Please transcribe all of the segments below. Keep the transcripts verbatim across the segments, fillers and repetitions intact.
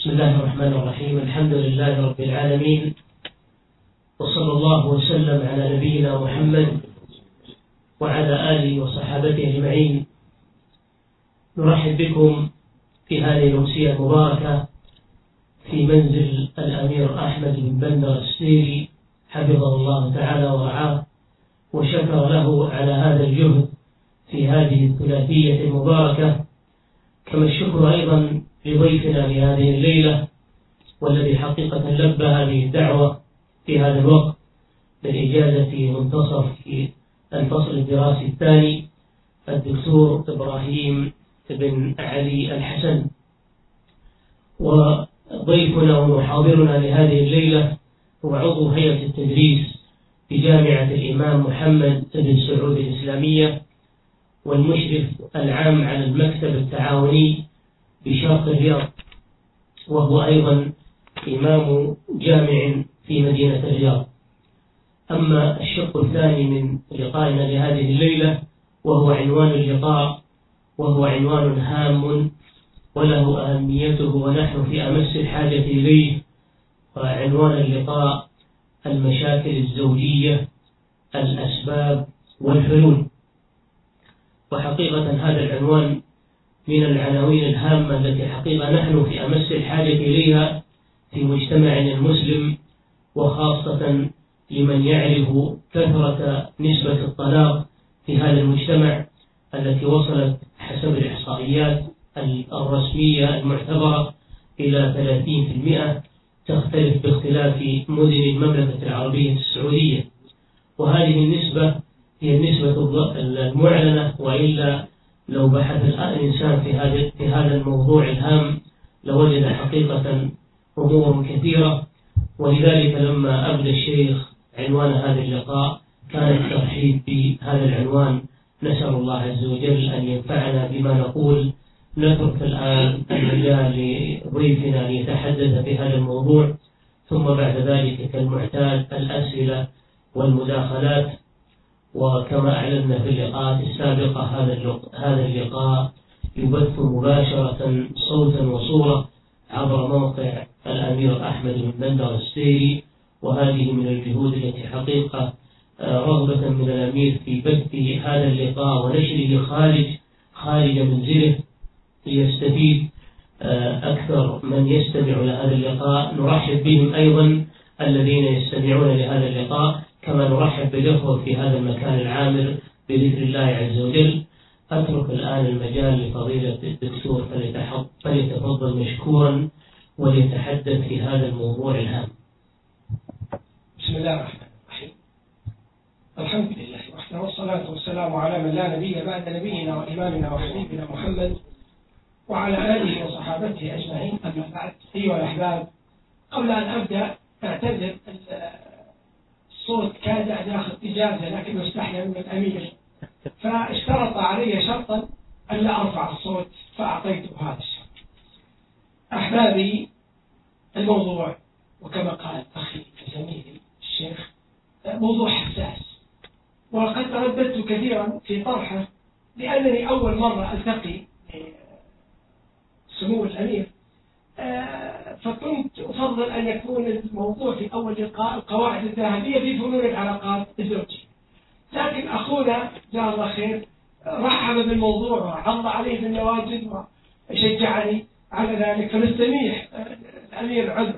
بسم الله الرحمن الرحيم. الحمد لله رب العالمين، وصلى الله وسلم على نبينا محمد وعلى آله وصحابته أجمعين. نرحب بكم في هذه الأمسية المباركة في منزل الأمير أحمد بن بندر السديري حفظه الله تعالى ورعاه، وشكر له على هذا الجهد في هذه الثلاثية المباركة، كما الشكر أيضا لضيفنا في هذه الليلة، والذي حقيقة لبى هذه الدعوة في هذا الوقت بالإجازة منتصف في الفصل الدراسي الثاني، الدكتور إبراهيم بن علي الحسن. وضيفنا ومحاضرنا لهذه الليلة هو عضو هيئة التدريس بجامعة الإمام محمد بن سعود الإسلامية، والمشرف العام على المكتب التعاوني بشرق الرياض، وهو أيضا إمام جامع في مدينة الرياض. أما الشق الثاني من لقائنا لهذه الليلة وهو عنوان اللقاء، وهو عنوان هام وله أهميته ونحن في أمس الحاجة إليه، وعنوان اللقاء: المشاكل الزوجية، الأسباب والحلول. وحقيقة هذا العنوان من العناوين الهامة التي حقيقة نحن في أمس الحاجة إليها في مجتمعنا المسلم، وخاصة لمن يعرف كثرة نسبة الطلاق في هذا المجتمع التي وصلت حسب الإحصائيات الرسمية المعتبرة إلى ثلاثين بالمئة، تختلف باختلاف مدن المملكة العربية السعودية. وهذه النسبة هي النسبة المعلنة، وإلا لو بحث الإنسان في هذا في هذا الموضوع الهام لوجد حقيقة أمور كثيرة. ولذلك لما أبدى الشيخ عنوان هذا اللقاء كان الترحيب بهذا العنوان. نسأل الله عز وجل أن ينفعنا بما نقول. نترك الآن المجال لضيفنا ليتحدث في هذا الموضوع، ثم بعد ذلك كالمعتاد الأسئلة والمداخلات. وكما أعلنا في اللقاءات السابقة هذا اللقاء يبث مباشرة صوتا وصورة عبر موقع الأمير أحمد بن بندر السديري، وهذه من الجهود التي حقيقة رغبة من الأمير في بث هذا اللقاء ونشره خارج خارج منزله ليستفيد أكثر من يستمع لهذا اللقاء. نرحب بهم أيضا الذين يستمعون لهذا اللقاء، كما نرحب بالإخوة في هذا المكان العامر بذكر الله عز وجل. أترك الآن المجال لفضيلة الدكتور فليتفضل مشكورا وليتحدث في هذا الموضوع الهام. بسم الله الرحمن الرحيم. الحمد لله وحده، والصلاة والسلام على من لا نبي بعد نبينا وإمامنا وحبيبنا محمد وعلى آله وصحابته أجمعين. أما بعد، أيها الأحباب، قبل أن أبدأ أعتذر، الصوت كاد أن يأخذ إجازة لكنه استحيا من الأمير، فاشترط علي شرطا ألا أرفع الصوت فأعطيته هذا الشرط. أحبابي، الموضوع وكما قال أخي زميلي الشيخ موضوع حساس، وقد ترددت كثيرا في طرحه، لأنني أول مرة ألتقي سمو الأمير، فكنت أفضل أن يكون الموضوع في أول لقاء القواعد الذهبية في فنون العلاقات الزوجية، لكن أخونا جزاه الله خير رحب بالموضوع وعض عليه بالنواجذ وشجعني على ذلك، فنستميح الأمير عذره.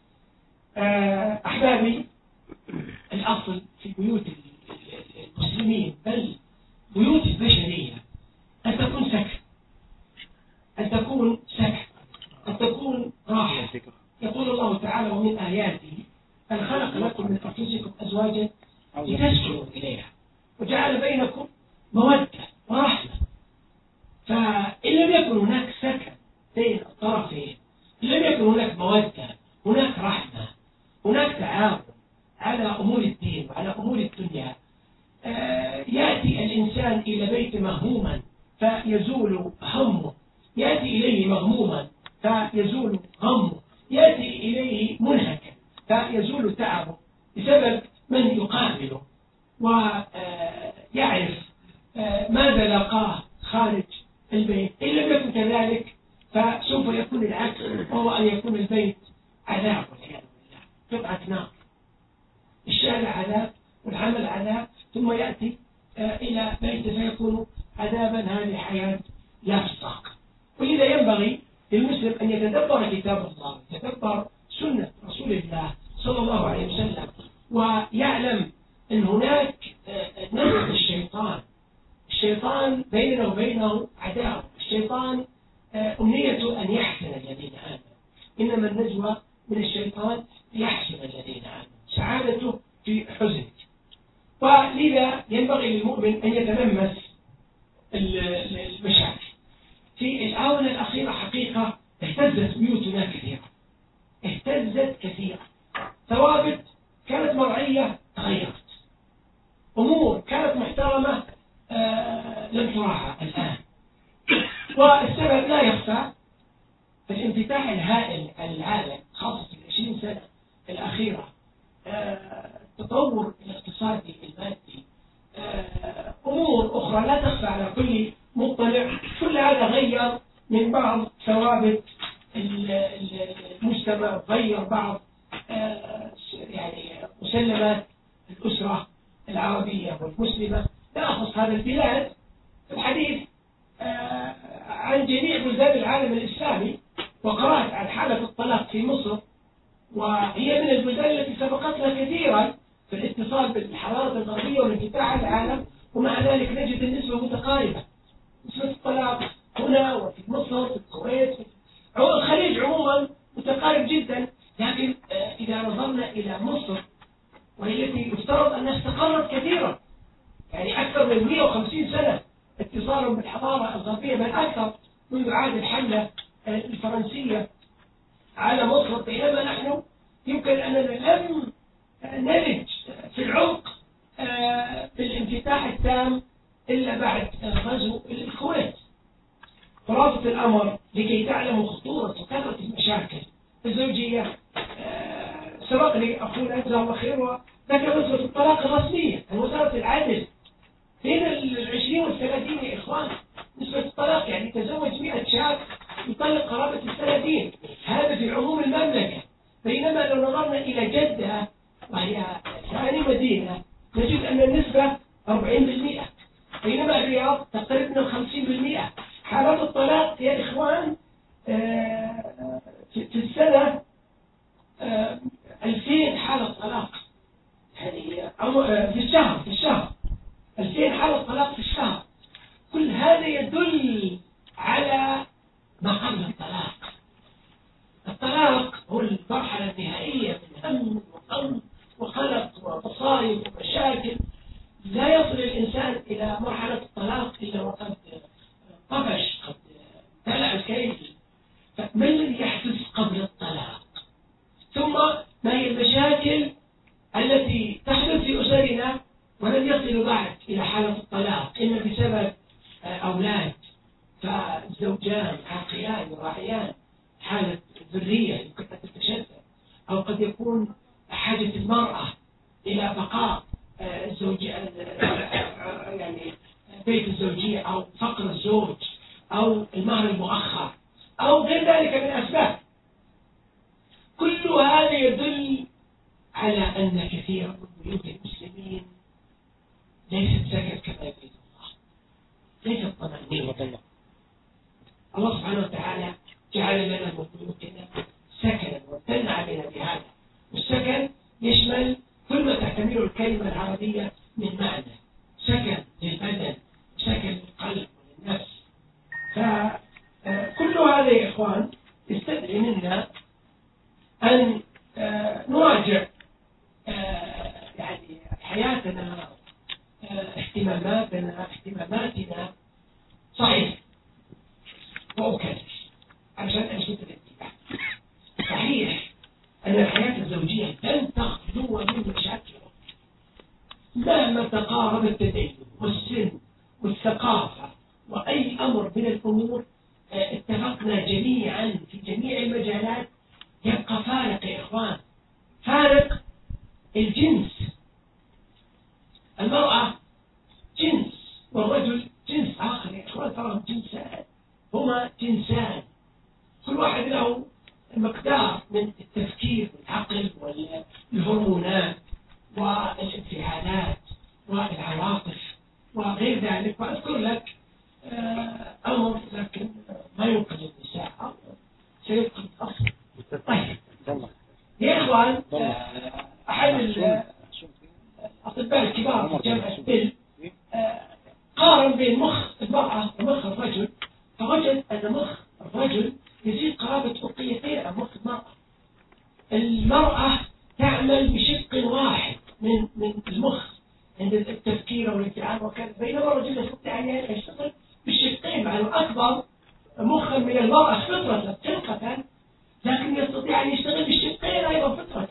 أحبابي، الأصل في بيوت المسلمين بل بيوت البشرية أن تكون سكن، أن تكون سكن أن تكون راحة. يقول الله تعالى: ومن آياته أن خلق لكم من أنفسكم أزواجا لتسكنوا إليها وجعل بينكم مودة ورحمة. فإن لم يكن هناك سكن بين الطرفين، إن لم يكن هناك مودة، هناك رحمة، هناك تعاون على أمور الدين وعلى أمور الدنيا، آه يأتي الإنسان إلى بيت مهموما فيزول همه، يأتي إليه مغموما فيزول غمه، يأتي إليه منهكا فيزول تعبه بسبب من يقابله ويعرف ماذا لقاه خارج البيت. إن لم يكن كذلك فسوف يكون العالم بالعكس، وهو أن يكون البيت عذاب والعياذ بالله، قطعة نار، الشارع عذاب والعمل عذاب، ثم يأتي إلى بيت فيكون عذابا. هذه حياة لا تطاق. ولذا ينبغي للمسلم أن يتدبر كتاب الله، يتدبر سنة رسول الله صلى الله عليه وسلم، ويعلم أن هناك نزغ الشيطان. الشيطان بيننا وبينه عداوة. الشيطان أمنيته أن يحسن الذين آمنوا، إنما النجوى من الشيطان يحسن الذين آمنوا، سعادته في حزنك. ولذا ينبغي للمؤمن أن يتلمس المشاكل. في الآونة الأخيرة حقيقة اهتزت بيوتنا كثيرا، اهتزت كثيرا. ثوابت كانت مرعية تغيرت، أمور كانت محترمة آه لم تراعى الآن. والسبب لا يخفى، الانفتاح الهائل على العالم خاصة في العشرين سنة الأخيرة، آه التطور الاقتصادي المادي، آه أمور أخرى لا تخفى على كل مطلع. كل هذا غير من بعض ثوابت المجتمع، غير بعض آه يعني مسلمات الأسرة العربية والمسلمة. لا أخص هذا البلاد. الحديث آه عن جميع بلدان العالم الإسلامي، وقرأت عن حالة الطلاق في مصر، وهي من البلدان التي سبقتنا كثيرا في الاتصال بالحضارة الغربية والانفتاح على العالم، ومع ذلك نجد النسبة متقاربة. نسبة الطلاق هنا وفي مصر في الكويت في الخليج عموما متقارب جدا. لكن آه إذا نظرنا إلى مصر، وهي التي يفترض أنها استقرت كثيرا، يعني أكثر من مئة وخمسين سنة اتصال بالحضارة الغربية، بل أكثر منذ عهد الحملة الفرنسية على مصر، بينما نحن يمكن أننا لم نلج في العمق بالانفتاح التام إلا بعد غزو الكويت. خلاصة الأمر، لكي تعلموا خطورة وكثرة المشاكل الزوجية، سبق لي أخونا جزاه الله خير وذكر نسبة الطلاق الرسمية عن وزارة العدل بين العشرين والثلاثين يا إخوان. نسبة الطلاق يعني تزوج مئة شاب يطلق قرابة الثلاثين، هذا في عموم المملكة. بينما لو نظرنا إلى جدة وهي ثاني مدينة نجد أن النسبة أربعين بالمئة، بينما الرياض تقترب من خمسين بالمئة. حالات الطلاق يا إخوان في السنة ألفين حالة طلاق، يعني في الشهر في الشهر ألفين حالة طلاق في الشهر. كل هذا يدل على ما قبل الطلاق. الطلاق هو المرحلة النهائية من هم وغم وقلق ومصائب ومشاكل. لا يصل الإنسان إلى مرحلة الطلاق إلا وقد طفش، قد تلع الكيس. فما الذي يحدث قبل الطلاق؟ ثم ما هي المشاكل التي تحدث في أسرنا ولم يصلوا بعد إلى حالة الطلاق، إما بسبب أولاد فالزوجان عاقلان يراعيان حالة ذرية يمكن أن تتشتت، أو قد يكون حاجة المرأة إلى بقاء الزوج يعني بيت الزوجية، أو فقر الزوج، أو المهر المؤخر، أو غير ذلك من أسباب. كل هذا يدل على أن كثيرا من بيوت المسلمين ليست سكت كما يريد الله، ليست طمأنينة. الله سبحانه وتعالى جعل لنا من بيوتنا سكنا وامتن علينا بهذا، والسكن يشمل كل ما تحتمله الكلمة العربية من معنى: سكن للبدن، سكن للقلب وللنفس. فكل هذا يا إخوان يستدعي منا أن نراجع يعني حياتنا، اهتماماتنا اهتماماتنا صحيح وأكد عشان أشد الانتباه. صحيح أن الحياة الزوجية لن تخلو من مشاكل، مهما تقارب التدين والسن والثقافة وأي أمر من الأمور. اتفقنا جميعا في جميع المجالات يبقى فارق يا إخوان، فارق الجنس. المرأة جنس والرجل جنس آخر يا إخوان، تراهم جنسان، هما جنسان، كل واحد له مقدار من التفكير والعقل والهرمونات والانفعالات والعواطف وغير ذلك. وأذكر لك أمر لكن ما ينقذ النساء سيبقى الأصل. طيب يا إخوان، أحد الأطباء الكبار في جامعة بيل قارن بين مخ المرأة ومخ الرجل، فوجد أن مخ الرجل يزيد قرابة بقيتين عن مخ المرأة. المرأة تعمل بشق واحد من من المخ عند التفكير والانفعال وكذا، بينما الرجل يستطيع أن يشتغل بالشقين، مع أنه أكبر مخا من المرأة فطرة خلقة، لكن يستطيع أن يشتغل بالشقين أيضا فطرة.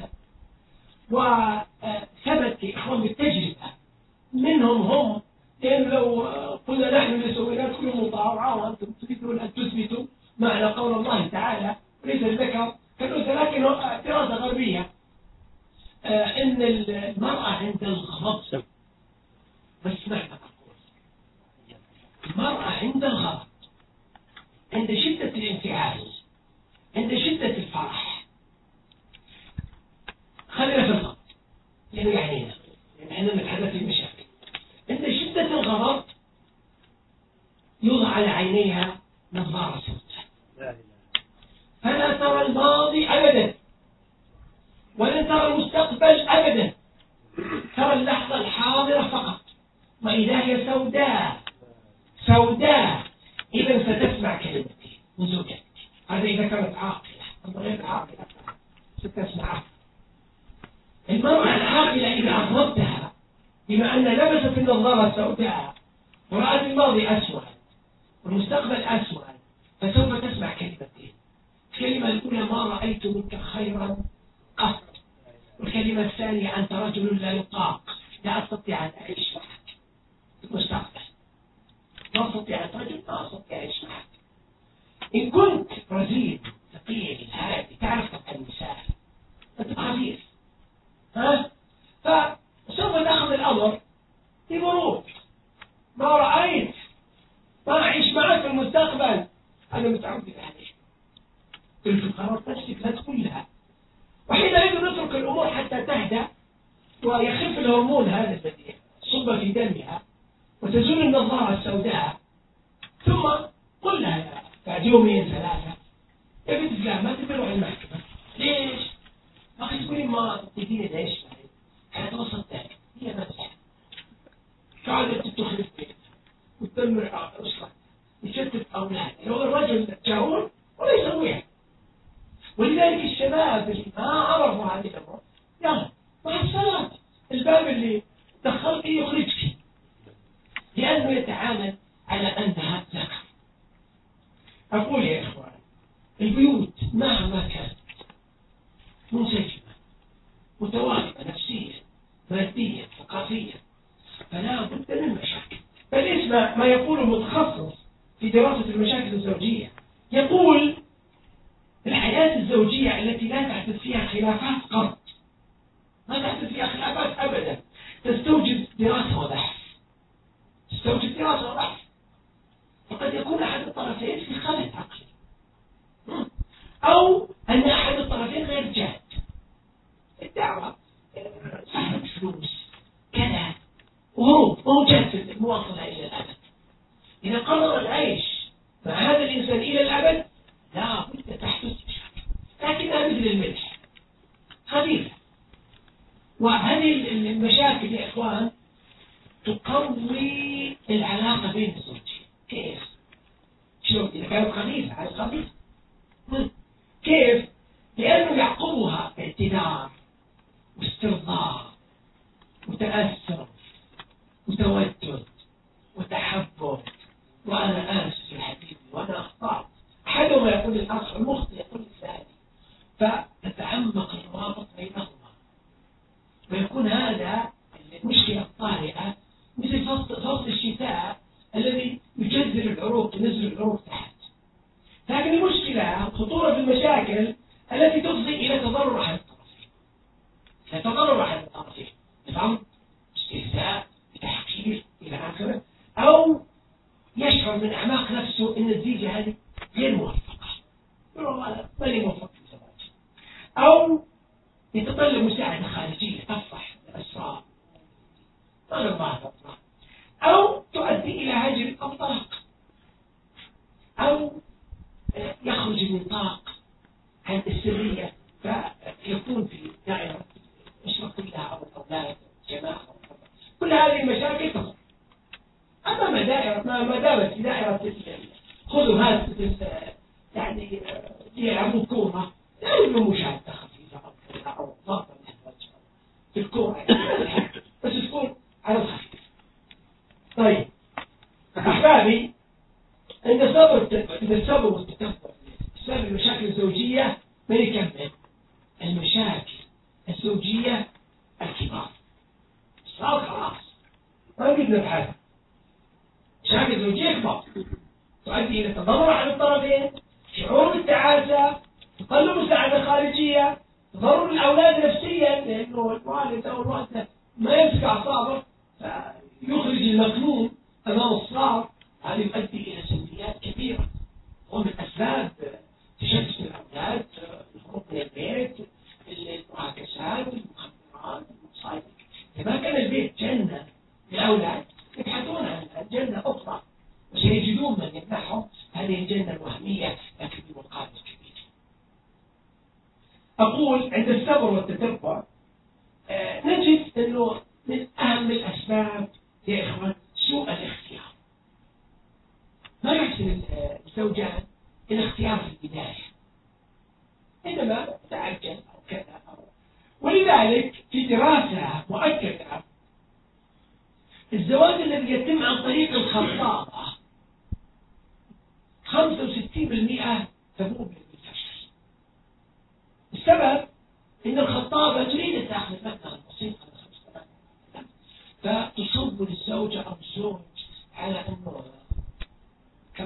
وثبت يا إخوان بالتجربة منهم هم، لأن لو قلنا نحن اللي سوينا كل مطاوعة وأنتم تريدون أن تثبتوا معنى قول الله تعالى ليس الذكر كالأنثى، لكن دراسة غربية إن المرأة عند الغضب، بس معنى أقول المرأة عند الغضب، عند شدة الانفعال، عند شدة الفرح، خلينا في الغضب لأنه يعنينا، لأن احنا نتحدث في المشاكل. عند شدة الغضب يوضع على عينيها نظارة سوداء، فلا ترى الماضي أبدا ولا ترى المستقبل أبدا، ترى اللحظة الحاضرة فقط، وإذا هي سوداء سوداء إذا ستسمع كلمتي من زوجتك. هذا إذا كانت عاقلة، أما غير عاقلة ستسمعها. المرأة العاقلة إذا أغضبتها بما أن لبست النظارة السوداء ورأت الماضي أسود والمستقبل أسود، فسوف تسمع كلمتين. الكلمة الأولى ما رأيت منك خيرا قط، والكلمة الثانية أنت رجل لا يطاق، لا أستطيع أن أعيش معك في المستقبل، لا أستطيع أن رجل لا أستطيع أن أعيش معك. إن كنت رزين ثقيل هادي تعرف تبقى النساء أنت خفيف، ها؟ فسوف تأخذ الأمر بمرور. ما رأيت ما أعيش معك في المستقبل، أنا متعود عليك، قلت قررت نفسك لا تقول لها. وحينئذ نترك الأمور حتى تهدأ ويخف الهرمون هذا الذي صب في دمها وتزول النظارة السوداء، ثم قل لها بعد يومين ثلاثة يا بنت فلان ما تبي نروح المحكمة، ليش؟ ما تقولي ما تديني تعيش معي، حتوصل ذلك هي نفسها قاعدة تخرب بيتها وتدمر أسرتها وتشتت أولادها. لو الرجل جاهول ولا يسويها. ولذلك الشباب اللي ما عرفوا هذه الأمور يلا مع السلامة، الباب اللي دخلت يخرج فيه، لأنه يتعامل على أنها ذكر. أقول يا إخوان، البيوت مهما كانت منسجمة متوافقة نفسيا ماديا ثقافيا فلا بد من مشاكل. بل اسمع ما يقول المتخصص في دراسة المشاكل الزوجية، يقول الحياة الزوجية التي لا تحدث فيها خلافات قط، ما تحدث فيها خلافات أبدا، تستوجب دراسة وبحث، تستوجب دراسة وبحث. فقد يكون أحد الطرفين في خلل عقلي، أو أن أحد الطرفين غير جاد، الدعوة صاحب فلوس كذا وهو هو جاد في المواصلة إلى الأبد. إذا قرر العيش مع هذا الإنسان إلى الأبد لا بد تحدث مشاكل، لكنها مثل الملح خفيفة. وهذه المشاكل يا إخوان تقوي العلاقة بين الزوجين. كيف؟ شلون؟ إذا كانت خفيفة على خفيفة. كيف؟ لأنه يعقبها اعتذار واسترضاء وتأثر وتودد وتحبب، وأنا آسف يا حبيبي وأنا أخطأت، أحدهما يقول للآخر، المخطئ يقول للثاني، فتتعمق الروابط بينهما، ويكون هذا المشكلة الطارئة مثل فصل الشتاء الذي يجذر العروق ينزل العروق تحت. لكن المشكلة خطورة في المشاكل التي تفضي إلى تضرر أحد الطرفين، إلى تضرر أحد الطرفين، نظام استهزاء تحقير إلى آخره، أو يشعر من أعماق نفسه أن الزيجة هذه غير موفقة، يقول والله ماني موفق في زواجي، أو يتطلب مساعدة خارجية تفضح الأسرار ما نبغى الأسرار، أو تؤدي إلى هجر أو طلاق، أو يخرج النطاق عن السرية فيكون في دائرة الأسرة كلها أو الأولاد جماعة. كل هذه المشاكل تظهر. أما ما دائرة ما دامت في دائرة خذوا هذا يعني يلعبوا كورة لا يبقوا مشاهدة خفيفة أو كذا أو ضغط في الكورة بس تكون على الخفيف. طيب أحبابي، عند الصبر عند الصبر والتكبر بسبب المشاكل الزوجية من يكمل المشاكل الزوجية الكبار صار خلاص ما قدنا بحاجة. مشاكل زوجية كبار تؤدي إلى تضرر على الطرفين، شعور بالتعاسة، تطلب مساعدة خارجية، تضرر الأولاد نفسيا لأنه الوالد أو الوالدة ما يمسك أعصابه فيخرج المكنون أمام الصغار. هذا يؤدي إلى سلبيات كثيرة ومن أسباب تشتت الأولاد، الهروب من البيت، المعاكسات، المخدرات، المصايب. إذا كان البيت جنة للأولاد يبحثون عن جنة أخرى وسيجدون من يمنحهم هذه الجنة الوهمية لكن بمقابل كبير. أقول عند الصبر والتتبع آه نجد أنه من أهم الأسباب يا إخوان سوء الاختيار. ما يحسن الزوجان الاختيار في البداية، إنما تعجل أو كذا أو. ولذلك في دراسة مؤكدة الزواج الذي يتم عن طريق الخطابة خمسة وستين بالمئة تبوء بالفشل. السبب إن الخطابة تريد أن تأخذ مبلغ بسيط على خمسة آلاف فتصب للزوجة أو الزوج على أنه كم.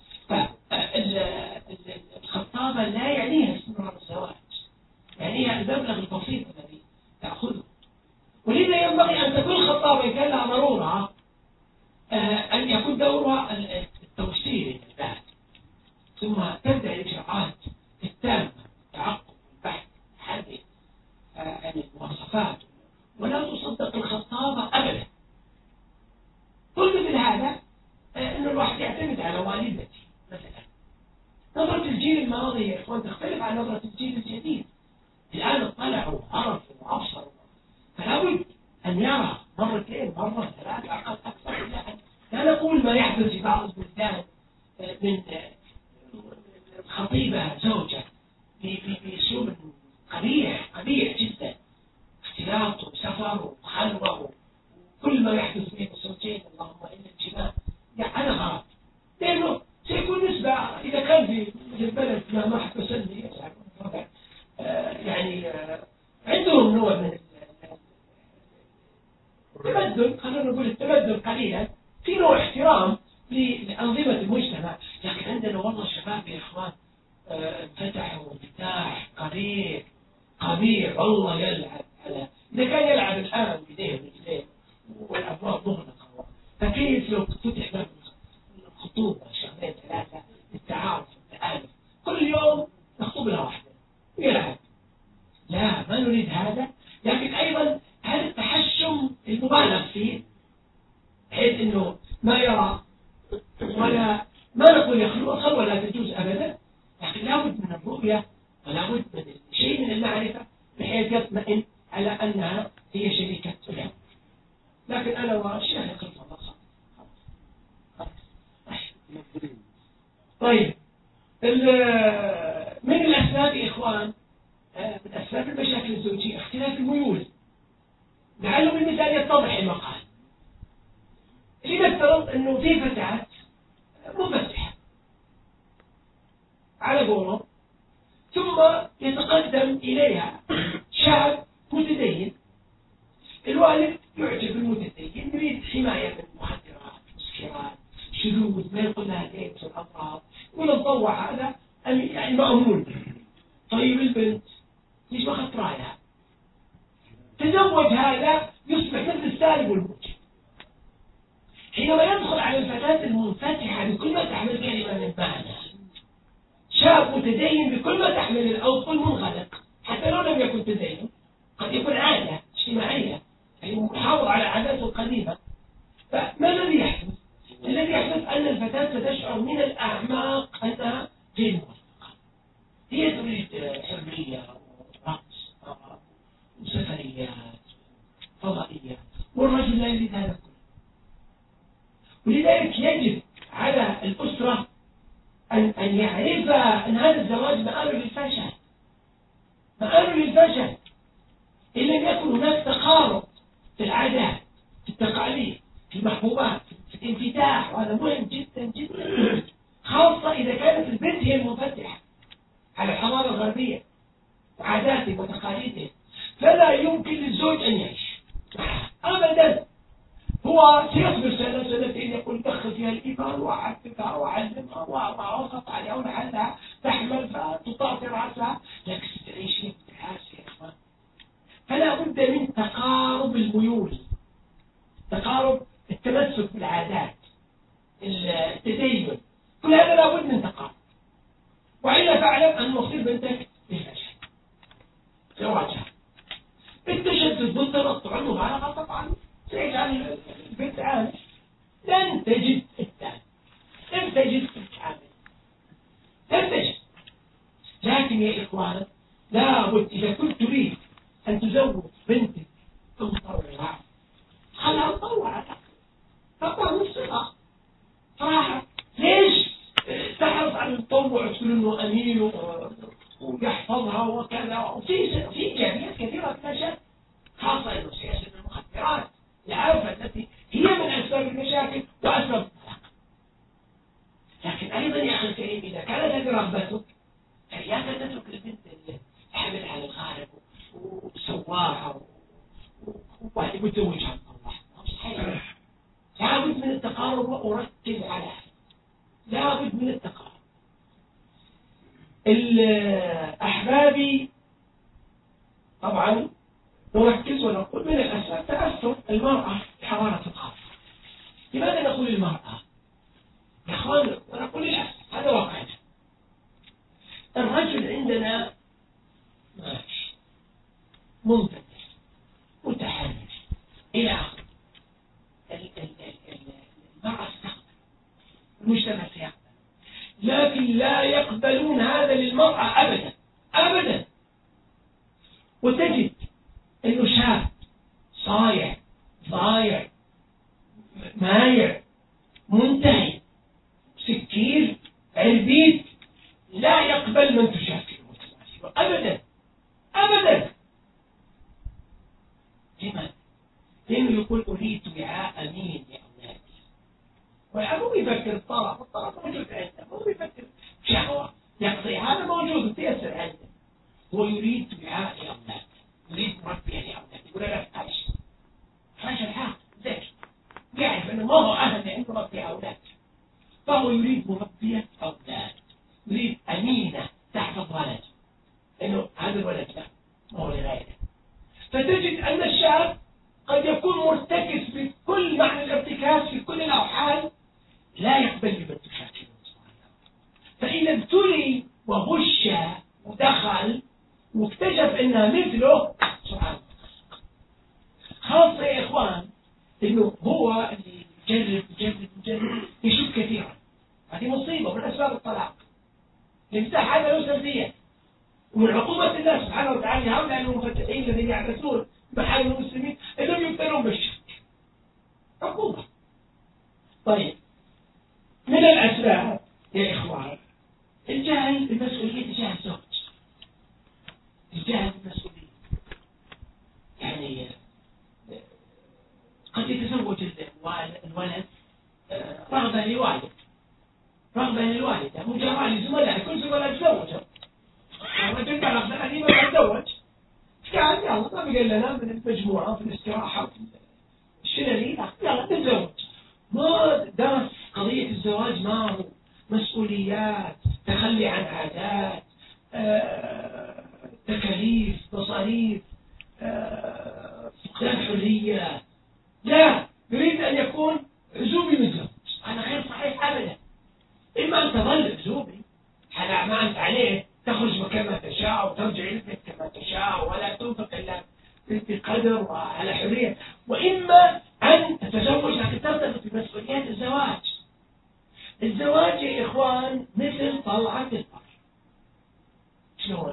فالخطابة لا يعنيها استمرار الزواج، يعنيها المبلغ البسيط الذي تأخذه. ولذا ينبغي أن تكون الخطابة إن كان لها ضرورة أن يكون دورها التوصيل للبحث، ثم تبدأ الإجراءات التامة التعقب والبحث هذه عن المواصفات، ولا تصدق الخطابة أبدا. قلت من هذا أن الواحد يعتمد على والدتي مثلا. نظرة الجيل الماضي يا إخوان تختلف عن نظرة الجيل الجديد. الآن اطلعوا عرفوا وأبصروا، فلا بد أن يرى مرتين مرة ثلاثة أقل أكثر. لا نقول ما يحدث في بعض البلدان من خطيبة زوجة بأسلوب قبيح قبيح جدا، اختلاط وسفر وخلوة وكل ما يحدث بين الزوجين اللهم إلا الجماع. يعني هذا غلط، لأنه سيكون نسبة إذا كان في البلد ما ما حد يسلي يعني عندهم نوع من التمدن، خلينا نقول التمدن قليلا، في نوع احترام لأنظمة المجتمع. لكن عندنا والله الشباب يا إخوان فتحوا انفتاح قبيح قبيح والله. يلعب على إذا كان يلعب الآن بيديه ورجليه والأبواب مغلقة، فكيف لو فتح باب الخطوبة شهرين ثلاثة للتعارف والتآلف، كل يوم نخطب لها واحدة ويلعب؟ لا، ما نريد هذا. لكن أيضا هذا التحشم المبالغ فيه بحيث أنه ما يرى ولا ما نقول يخلو الخلوة لا تجوز أبدا، لكن لابد من الرؤية ولابد من شيء من المعرفة بحيث يطمئن على أنها هي شريكة له. لكن أنا وشيخ خلف الله طيب من الأسباب يا إخوان من أسباب المشاكل الزوجية اختلاف الميول. لعله بالمثال يتضح المقال. لنفترض أنه في فتاة مفتحة على قوله، ثم يتقدم إليها شاب متدين. الوالد يعجب المتدين، يريد حماية من المخدرات مسكرات شذوذ، ما يقول لها الإيدز والأمراض، ونتطوع هذا يعني مأمون. طيب البنت ليش ما أخذت رأيها؟ تزوج هذا يصبح مثل السالب والموجب. حينما يدخل على الفتاة المنفتحة بكل ما تحمل كلمة من معنى، شاب متدين بكل ما تحمل الأوصى المنغلق حتى تريد حرية ورقص وسفريات فضائية، والرجل لا يريد هذا كله. ولذلك يجب على الأسرة أن أن يعرف أن هذا الزواج مآل للفشل، مآل للفشل إن لم يكن هناك تقارب في العادات، في التقاليد، في المحبوبات، في الانفتاح. وهذا مهم جدا جدا، خاصة إذا كانت البنت هي المنفتحة على الحضارة الغربية وعاداتهم وتقاليدهم، فلا يمكن للزوج أن يعيش أبدا. هو سيصبر سنة سنتين يقول دخل فيها الإيمان وأعذبها وأعلمها وأوسط عليها ولعلها تحمل فتطاطي رأسها، لكن ستعيش في التعاسة يا إخوان. فلا بد من تقارب الميول، تقارب التمسك بالعادات، التدين، كل هذا لا بد من تقارب. وإلا فاعلم أن مصير بنتك بالفشل زواجها. التشدد والتنطع المبالغة طبعا سيجعل البنت عامل، لن تجد الثاني، لن تجد الثاني، لن تجد. لكن يا إخوان لابد إذا كنت تريد أن تزوج بنتك تطوع، خلها تطوع تطوع من الصغر صراحة. ليش تحرص على التطوع تقول إنه أمين ويحفظها وكذا؟ وفي في إيجابيات كثيرة تنشأ، خاصة إنه سياسة المخدرات العارفة التي هي من أسباب المشاكل وأسباب الطلاق. لكن أيضا يا أخي الكريم إذا كانت هذه رغبتك فإياك أن تترك البنت اللي حمل على الغارب وسواها وتزوجها الله. لابد من التقارب، وأركز على هذا، لابد من التقارب. أحبابي طبعا نركز ونقول من الأسباب تأثر المرأة بحرارة الغرب. لماذا نقول المرأة؟ يا أخوان ونقول الأسف هذا واقعنا. الرجل عندنا ماشي منفتح متحرش إلى آخره. المرأة تقبل، المجتمع سيقبل، لكن لا يقبلون هذا للمرأة أبدا أبدا. وتجد إنه شاب صايع ضايع مايع منتهي سكير عربيد، لا يقبل من تشاكله أبدا أبدا. لماذا؟ لأنه يقول أريد وعاء أمين يا أولادي. والأبو يفكر الطرف، الطرف موجود عنده، هو يفكر شهوة يقضي، هذا موجود تيسر عنده. هو يريد وعاء يا أولادي، يريد مربية يا أولادي. يقول لا تعيش رجل حاق ذكي يعرف أنه ما هو أهل عنده مربية أولاد، فهو يريد مربية أولاد، يريد أمينة تحفظ ولد، لأنه هذا الولد لا ما هو لغيره. فتجد أن الشاب قد يكون مرتكز بكل معنى الارتكاز في كل الأوحال، لا يقبل ببنت شاكله. فإذا ابتلي وغش ودخل واكتشف انها مثله سبحان الله. خاصة يا اخوان انه هو اللي يجرب يجرب يجرب يشوف كثيرا، هذه مصيبة من اسباب الطلاق. الانفتاح هذا له سلبية، ومن عقوبة الله سبحانه وتعالى هؤلاء المفتحين الذين يعبثون محارم المسلمين انهم يبتلون بالشك، عقوبة. طيب من الاسباب يا اخوان الجهل بالمسؤولية تجاه الزوج، الجهل بالمسؤولية. يعني قد يتزوج الولد رغبة لوالد، رغبة للوالدة، مو جمال زملاء كل زملاء تزوجوا، الرجل قال رغبة أني ما أتزوج، قال يلا ما بقى لنا من المجموعة في الاستراحة في الشلالي، يلا نتزوج. ما درس قضية الزواج ما هو مسؤوليات، تخلي عن عادات، آه، تكاليف، مصاريف، فقدان آه، حرية. لا، يريد أن يكون عزوبي متزوج. هذا غير صحيح أبدا. إما أن تظل عزوبي على ما أنت عليه، تخرج كما تشاء وترجع لبيتك كما تشاء ولا تنفق إلا بقدر وعلى حرية، وإما أن تتزوج لكن ترتبط بمسؤوليات الزواج. الزواج يا إخوان مثل طلعة البر، شلون؟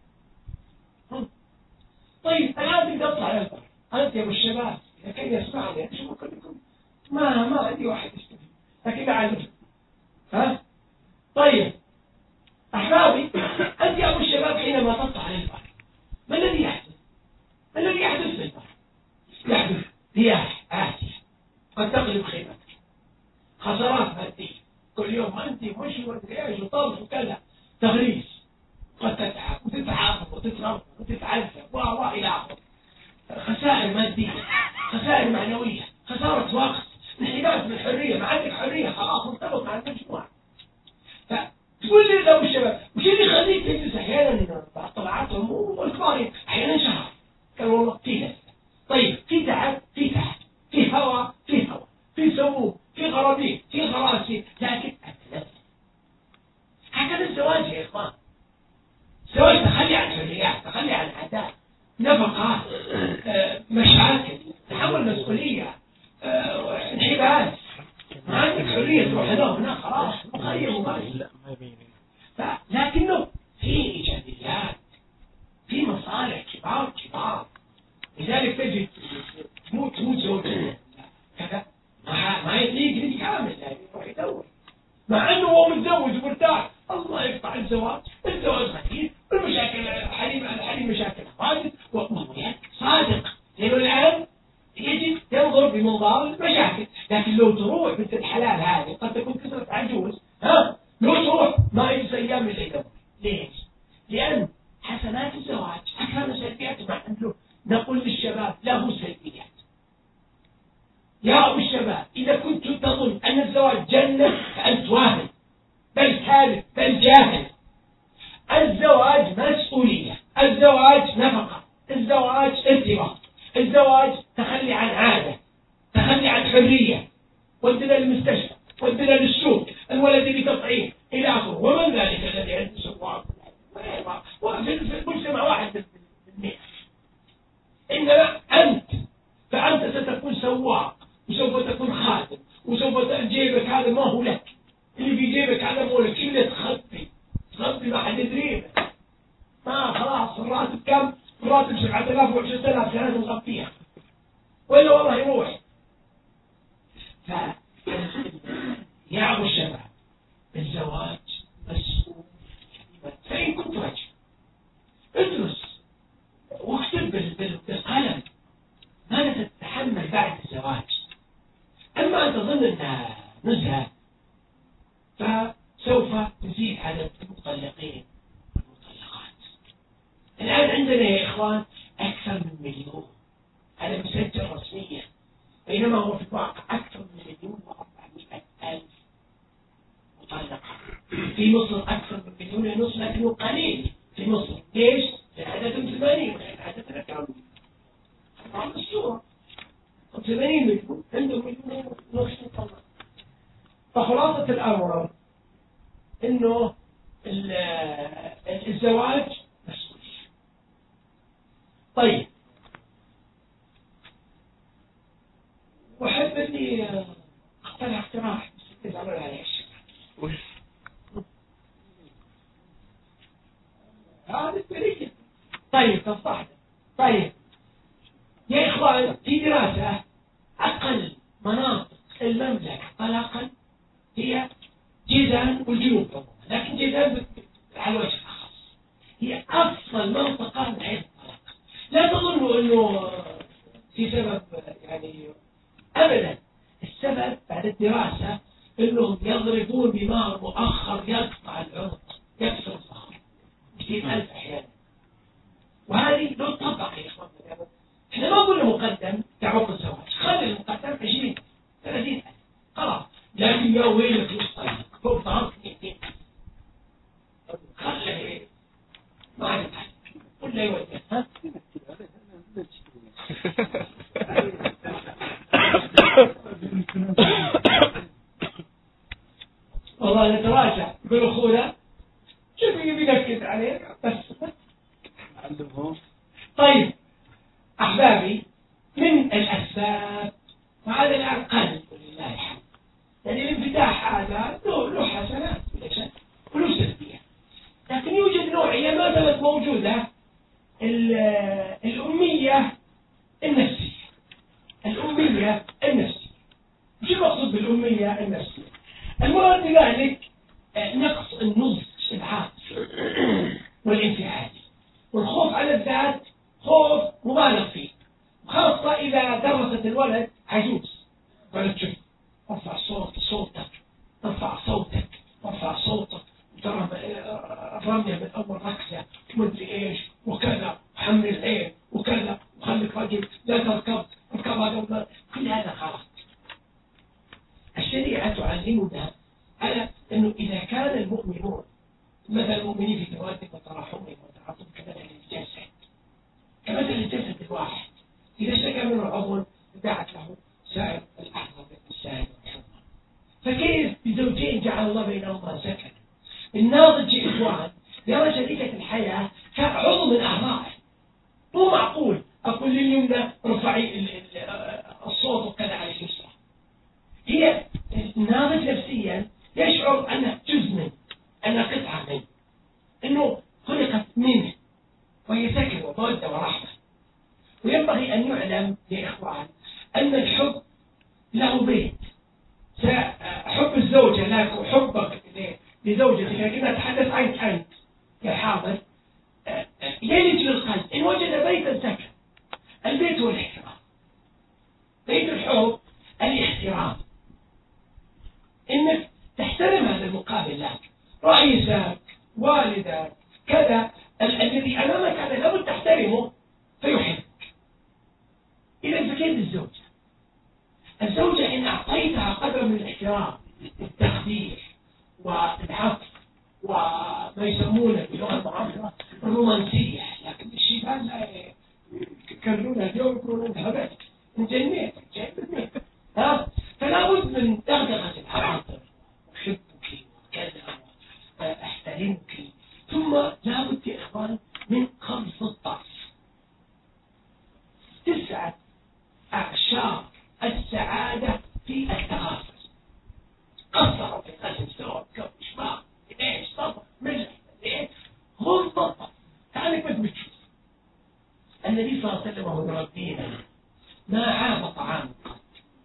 طيب الآن بدي أطلع على البر، أنت يا أبو الشباب إذا كان يسمعني شو كلكم ما ما عندي واحد يستفيد لكن أعلم. ها؟ طيب أحبابي، أنت يا أبو الشباب حينما تطلع على البر ما الذي يحدث؟ ما الذي يحدث في البر؟ يحدث رياح آسية قد تقلب خيمتك، خسارات مادية، كل يوم أنت مشي ومدري إيش وطرف وكذا، تغريس، قد تتعب وتتعاقب وتتربى وتتعذب و إلى آخره، خسائر مادية، خسائر معنوية، خسارة وقت، انحراف من الحرية، ما عندك حرية خلاص مرتبط مع المجموعة. فتقول لي لو الشباب وش اللي يخليك تجلس أحيانا بعد طلعاتهم والكبار أحيانا شهر كان والله فيه. طيب في تعب، في تعب، في هواء، في هواء، في سموم، في غرابيب، في غراسي، لكن أتنفس. هكذا الزواج يا إخوان. الزواج تخلي عن حريات، تخلي عن عادات، نفقات، آه، مشاكل، تحمل مسؤولية، آه، انحباس، ما عندك حرية تروح هنا وهنا خلاص مخيم وماشي. لكنه في إيجابيات، في مصالح كبار كبار. لذلك تجد تموت تموت زوجته كذا ما ما يطيق لي كامل يعني يروح يدور مع انه هو متزوج ومرتاح. الله يقطع الزواج، الزواج خفيف، المشاكل الحليم الحليم مشاكل واجد وهو صادق، لانه الان يجب ينظر بمنظار المشاكل. لكن لو تروح بنت الحلال هذه قد تكون كسرت عجوز، ها لو تروح ما يجلس ايام من العيد. ليش؟ لان حسنات الزواج اكثر من سلبياته. مع انه نقول للشباب له سلبيات. يا أبو الشباب إذا كنت تظن أن الزواج جنة فأنت واهم، بل كاذب، بل جاهل. الزواج مسؤولية، الزواج نفقة، الزواج ارتباط، الزواج تخلي عن عادة، تخلي عن حرية، ودنا للمستشفى، ودنا للسوق، الولد اللي تطعيم إلى آخره. ومن ذلك الذي عنده سواق وفي المجتمع واحد بالمئة. إنما أنت فأنت ستكون سواق وسوف تكون خادم، وسوف جيبك هذا ما هو لك، اللي في جيبك هذا مو لك، إلا تخبي تخبي ما حد يدري. ما خلاص الراتب كم؟ الراتب سبعة آلاف وعشرة آلاف لازم نغطيها ولا والله يروح. ف يا أبو الشباب الزواج مسؤول. فإن كنت رجل ادرس واكتب بالقلم ماذا تتحمل بعد الزواج. أما أن تظن أنها نزهة فسوف تزيد عدد المطلقين والمطلقات. الآن عندنا يا إخوان أكثر من مليون، هذا مسجل رسميا، بينما هو في الواقع أكثر من مليون وأربعمائة ألف مطلقة. في مصر أكثر من مليون ونصف، لكنه قليل في مصر. ليش؟ لأن عددهم ثمانين، لأن عددنا كم؟ طبعا الصورة ثمانين مليون، عندهم مليون ونصف مطلقة. فخلاصة الأمر إنه الزواج مسؤولية. طيب وحب اني اقترح اقتراح بس تزعلون عليه الشباب. هذا التاريخ. طيب تصحح. طيب يا اخوان في دراسة اقل مناطق المملكة طلاقا هي جيزان والجنوب طبعا، لكن جيزان على وجه اخص هي افضل منطقة من حيث الطلاق. لا تظنوا انه في سبب يعني أبدا. السبب بعد الدراسة أنهم يضربون بمار مؤخر يقطع العنق يكسر الصخر مئتين ألف أحيانا. وهذه لو تطبق يا إخوان إحنا ما قلنا مقدم تعوق الزواج، خلي المقدم عشرين ثلاثين ألف خلاص. لكن يا ويلك يصطيق فوق ظهرك مئتين ألف خلي ما عندك قل لا يوجه. ها والله نتراجع بالأخوة شوف يبي ينكد عليه بس. طيب أحبابي من الأسباب وهذا الآن قل ولله الحمد، يعني الانفتاح هذا له له حسنات وله سلبيات، لكن يوجد نوعية مثلا موجودة الأمية النفسية. الأمية النفسية شو المقصود بالأمية النفسية؟ المراد بذلك نقص النضج العاطفي والانفعالي، والخوف على الذات خوف مبالغ فيه، خاصة إذا درست الولد عجوز. ولد شوف ارفع صوت صوتك ارفع صوتك ارفع صوتك ترى رمية من أول ركزة مدري إيش وكذا، حمل العين وكذا، وخليك رجل لا تركب اركب هذا، كل هذا غلط. الشريعة تعلمنا على أنه إذا كان المؤمنون مثل المؤمنين في توادهم وتراحمهم وتعاطفهم كمثل الجسد، كمثل الجسد الواحد إذا اشتكى منه عضو دعت له سائر الأعضاء بالسائر والحمى. فكيف بزوجين جعل الله بينهما سكنا؟ الناضج يا إخوان يرى شريكة الحياة كعضو من أعضائه. مو معقول أقول لليمنى ارفعي الصوت وكذا على اليسرى. هي الناضج نفسيا يشعر أنه جزء منه، أنها قطعة منه، أنه خلقت منه، وهي سكن ومودة ورحمة. وينبغي أن يعلم يا إخوان أن الحب له بيت. حب الزوجة لك وحبك لزوجتك، لكن أتحدث عنك أنت يا حاضر، يلج للقلب إن وجد بيتا سكن. البيت هو الاحترام، بيت الحب الاحترام، إنك تحترم هذا المقابل لك، رئيسك والدك كذا، الذي أمامك هذا لابد تحترمه فيحبك. إذا فكيف الزوجة؟ الزوجة إن أعطيتها قدر من الاحترام والتقدير والعطف وما يسمونه بلغة المعاصرة الرومانسية، لكن الشيبان لا يكررونها اليوم يقولون انت هبلت انت جنيت جنيت ها. فلا بد من دغدغة العواطف، أحبك وكذا أحترمك، ثم لا بد يا إخوان من خفض الطرف. تسعة أعشار السعادة في التغافل. قصروا في قسم سوا كوش ما ايش طبع ملح ايش هم طبع. تعالك بس بتشوف النبي صلى الله عليه وسلم وهو يربينا ما عاب طعام قط.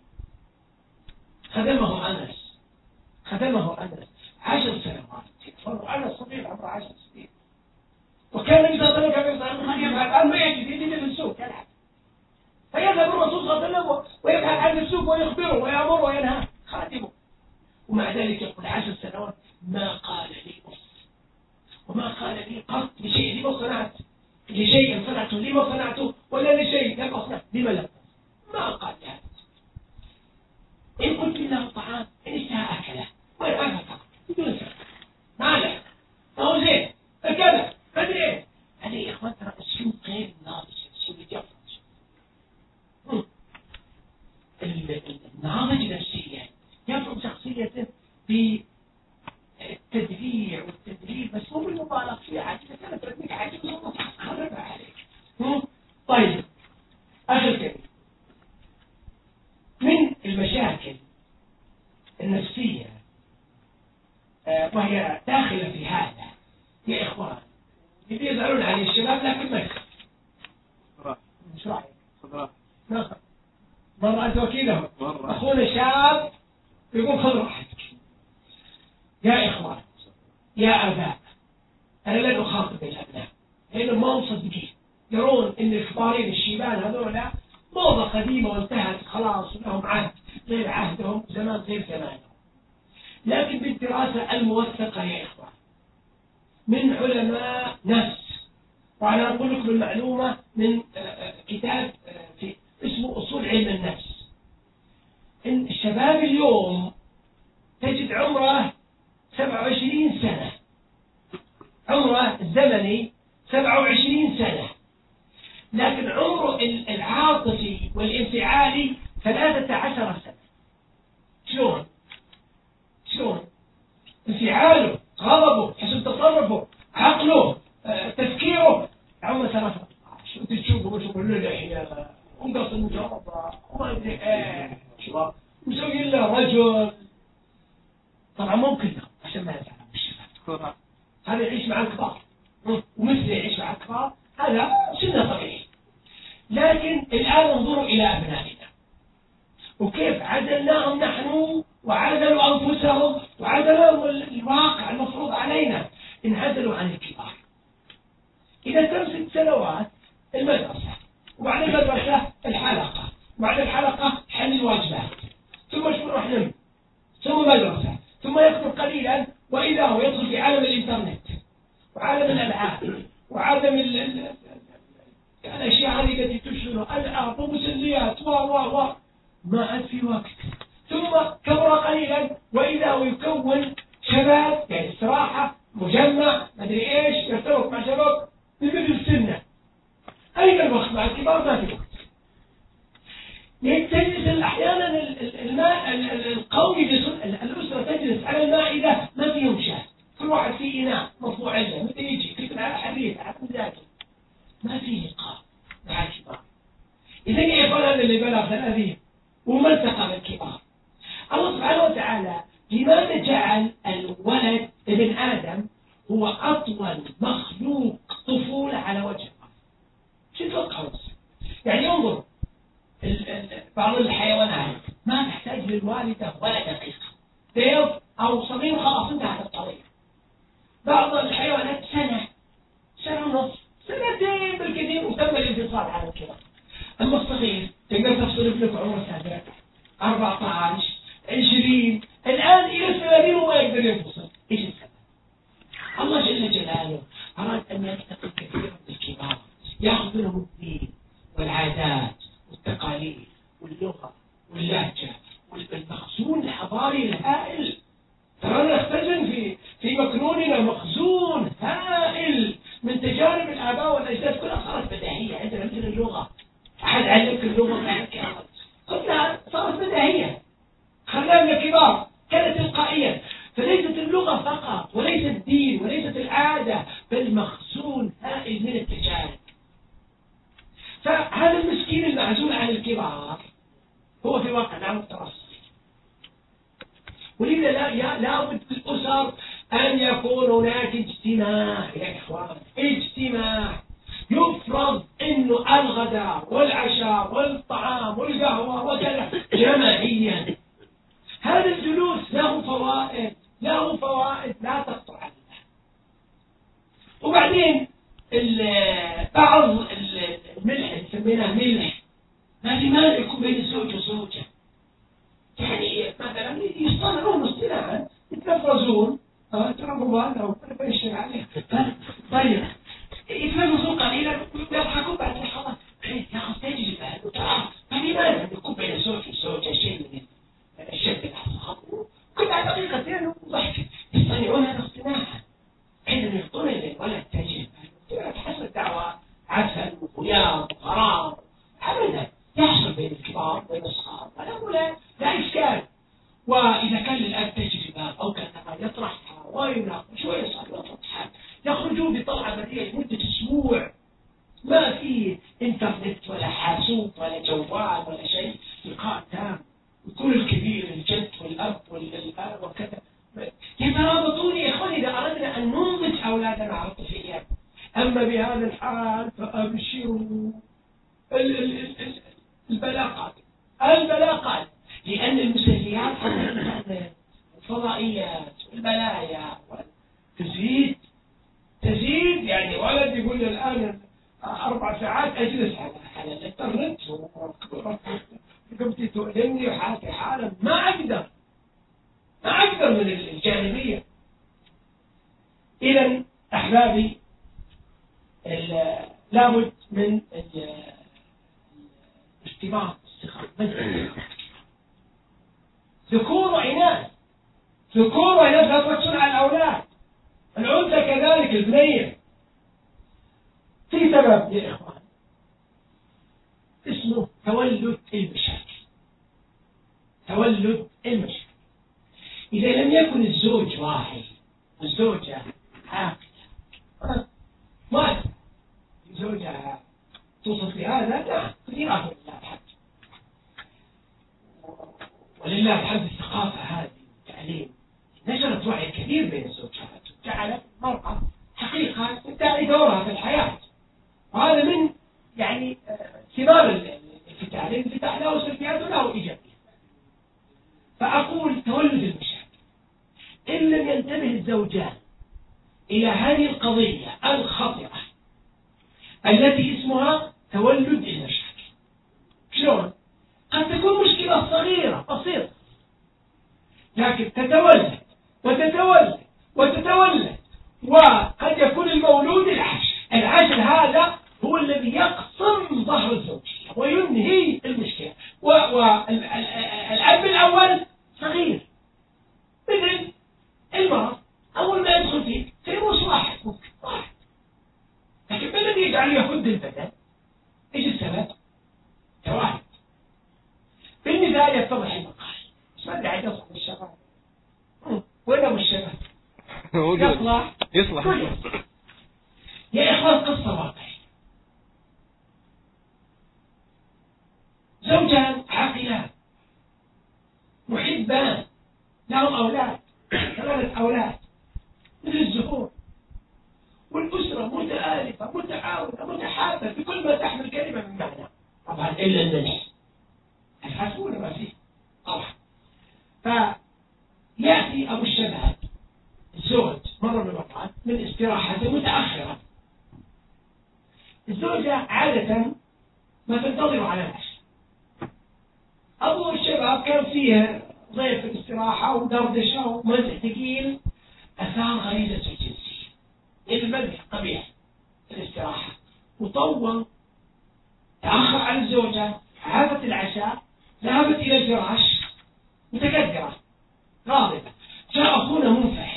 خدمه أنس خدمه أنس عشر سنوات، أنس صغير عمره عشر سنين، وكان النبي صلى الله عليه وسلم يفعل ما يجد يجد في السوق يلعب، فيذهب الرسول صلى الله عليه وسلم ويبحث عن السوق ويخبره ويأمره وينهى خادمه، ومع ذلك يقول عشر سنوات ما قال لي أف، وما قال لي قط لشيء لما صنعت، لشيء صنعته لما صنعته، ولا لشيء لم أصنع لما لم، ما قال لي هذا. إن قلت له طعام إن اشتهى أكله ويفعلها فقط بدون سبب، ما له ما هو زين كذا ما أدري إيه. هذه يا إخوان ترى السوق غير الناضج، السوق يفرج. الناضج نفسيا يفرض شخصيته بالتدليع والتدريب، بس مو بالمبالغ فيها. عاد إذا كانت ردك عجيبة خربها عليك. طيب آخر كلمة من المشاكل النفسية وهي داخلة في هذا يا إخوان، اللي يزعلون عليه الشباب لكن ما يخف. مش رأيك؟ نعم مرة أنت وكيله أخونا شاب يقول خذ راحتك. يا إخوان يا أباء، أنا لن أخاطب الأبناء لأنهم ما مصدقين، يرون أن الكبارين الشيبان هذولا موضة قديمة وانتهت خلاص ولهم عهد غير عهدهم زمان غير زمانهم. لكن بالدراسة الموثقة يا إخوان من علماء نفس، وأنا أقول لكم المعلومة من كتاب في اسمه أصول علم النفس، إن الشباب اليوم تجد عمره سبعة وعشرين سنة، عمره الزمني سبعة وعشرين سنة، لكن عمره العاطفي والانفعالي ثلاثة عشر سنة. شلون؟ شلون؟ انفعاله، غضبه، حسن تصرفه، عقله، تفكيره عمره ثلاثة عشر. انت تشوفه وشوفه له لحية ومقص المجربة وما ادري ايه شو مسوي له رجل. طبعا ممكن عشان ما يزعل الشباب، هذا يعيش مع الكبار ومثله يعيش مع الأطفال هذا سنة طبيعية. لكن الآن انظروا إلى أبنائنا وكيف عزلناهم نحن وعزلوا أنفسهم وعزلوا الواقع المفروض علينا، انعزلوا عن الكبار. إذا تم ست سنوات المدرسة، وبعد المدرسة الحلقة، وبعد الحلقة حل الواجبات، ثم شو راح نم، ثم مدرسة، ثم يكبر قليلا وإذا هو يدخل في عالم الإنترنت وعالم الألعاب وعالم ال ال الأشياء هذه التي تشغل ألعاب ومسليات و و و ما عاد في وقت. ثم كبر قليلا وإذا هو يكون شباب، يعني استراحة، مجمع، مدري إيش، يرتبط مع شباب بمثل السنة. أين الوقت مع الكبار؟ ما في وقت. تجلس أحيانا الماء القوم يجلسون، الأسرة تجلس على المائدة ما فيهم شاي، كل واحد في إناء مرفوع عنده، متى يجي كيف على حرية على مزاجه، ما في لقاء مع الكبار. إذا يا إخوان هذا اللي بلغ ثلاثين وما التقى بالكبار. الله سبحانه وتعالى لماذا جعل الولد ابن آدم هو أطول مخلوق طفولة على وجه الأرض؟ شو تتوقعوا؟ يعني انظر بعض الحيوانات ما تحتاج للوالدة ولا دقيقة، بيض أو صغير خلاص انتهت الطريق. بعض الحيوانات سنة، سنة ونص، سنتين بالكثير وتم الانفصال عن الكبار. أما الصغير تقدر تفصل ابنك عمره سابع، أربعة عشر، عشرين، الآن إلى ثلاثين وما يقدر ينفصل. إيش السبب؟ الله جل جلاله أراد أن يلتقي كثيرا بالكبار، يأخذ منهم الدين والعادات والتقاليد واللغة واللهجة والمخزون الحضاري الهائل. ترانا نختزن في في مكنوننا مخزون هائل من تجارب الآباء والأجداد، كلها صارت بديهية عندنا مثل اللغة. أحد علمك اللغة كلها صارت بديهية، خلانا كبار، كانت تلقائيا. فليست اللغة فقط وليس الدين وليست العادة، بل مخزون هائل من التجارب. فهذا المسكين المعزول عن الكبار هو في واقع نعم الترصد. ولذا لا لابد في الأسر أن يكون هناك اجتماع يا إخوان، اجتماع يفرض إنه الغداء والعشاء والطعام والقهوة وكذا جماعيا. هذا الجلوس له فوائد، له فوائد لا تخطر عليها. وبعدين بعض الملح نسميناه ملح، ما في مانع يكون بين الزوج والزوجة. يعني مثلا يصطنعون اصطناعا يتنفرزون، تربوا هذا وكل بيشتغل عليه طيب يتنفرزون قليلا ويضحكون بعد لحظة ياخذ تجربة وترى ما في مانع يكون بين الزوج والزوجة شيء من الشد الأعصاب، كل بعد دقيقتين وضحك. يصطنعون هذا اصطناعا عندما يعطون للولد تجربة تحصل دعوة عسل وخيار وغرام أبدا يحصل بين الكبار وبين الصغار ولا ولا لا إشكال. وإذا كان للأب تجربة أو كان يطرحها ويناقش شوية صار يطرحها، يخرجون بطلعة بديهة مدة أسبوع، ما في إنترنت ولا حاسوب ولا جوال ولا شيء، لقاء تام، يكون الكبير الجد والأب والأب وكذا يترابطون. يا إخواني إذا أردنا أن ننضج أولادنا عاطفيا، أما بهذا الحال فأبشروا البلاقات البلاقات لأن المسليات الفضائيات والبلايا تزيد تزيد. يعني ولد يقول لي الآن أربع ساعات أجلس على على الإنترنت وقمتي تؤلمني وحالتي حالة ما أقدر ما أقدر من الجانبية. إذن أحبابي لابد من ارتباط ذكور وإناث، ذكور وإناث لا تركزون على الأولاد، الأنثى كذلك البنية. في سبب يا إخوان اسمه تولد المشاكل، تولد المشاكل. إذا لم يكن الزوج واعي والزوجة عاقلة ما زوجها توصف لهذا، لا كثير أفضل الله الحمد. ولله الحمد الثقافة هذه والتعليم نشرت وعي كبير بين الزوجات، جعلت المرأة حقيقة تدعي دورها في الحياة وهذا من يعني ثمار الانفتاح، الانفتاح له سلبيات وله إيجابيات. فأقول تولد المشاكل إن لم ينتبه الزوجان إلى هذه القضية الخطرة التي اسمها تولد المشاكل. شلون؟ قد تكون مشكلة صغيرة بسيطة، لكن تتولد وتتولد وتتولد، وقد يكون المولود العاشر. العاشر هذا هو الذي يقسم ظهر الزوجية وينهي المشكلة. والأب الأول صغير مثل المرض، أول ما يدخل فيه فيروس واحد ممكن واحد، لكن ما الذي يجعله يهد البدن؟ إيش السبب؟ توالد. بالمثال يتضح المقال. بس ما داعي يصلح الشباب. وين أبو الشباب؟ يصلح يصلح يا إخوان قصة واقعية. زوجان عاقلان محبان لهم أولاد، ثلاثة أولاد مثل الزهور، والأسرة متآلفة متعاونة متحابة بكل ما تحمل كلمة من معنى، طبعا إلا النجس الحسون ما فيه طبعا. فيأتي أبو الشباب الزوج مرة من المرات من استراحة متأخرة. الزوجة عادة ما تنتظر على العشاء. أبو الشباب كان فيه ضيف في الاستراحة ودردشة ومزح ثقيل، أثار غريزة الجنسية، المزح قبيح في الاستراحة، وطول تأخر على الزوجة، عادت العشاء، ذهبت إلى الفراش متكدرة غاضبة. جاء أخونا منفعل،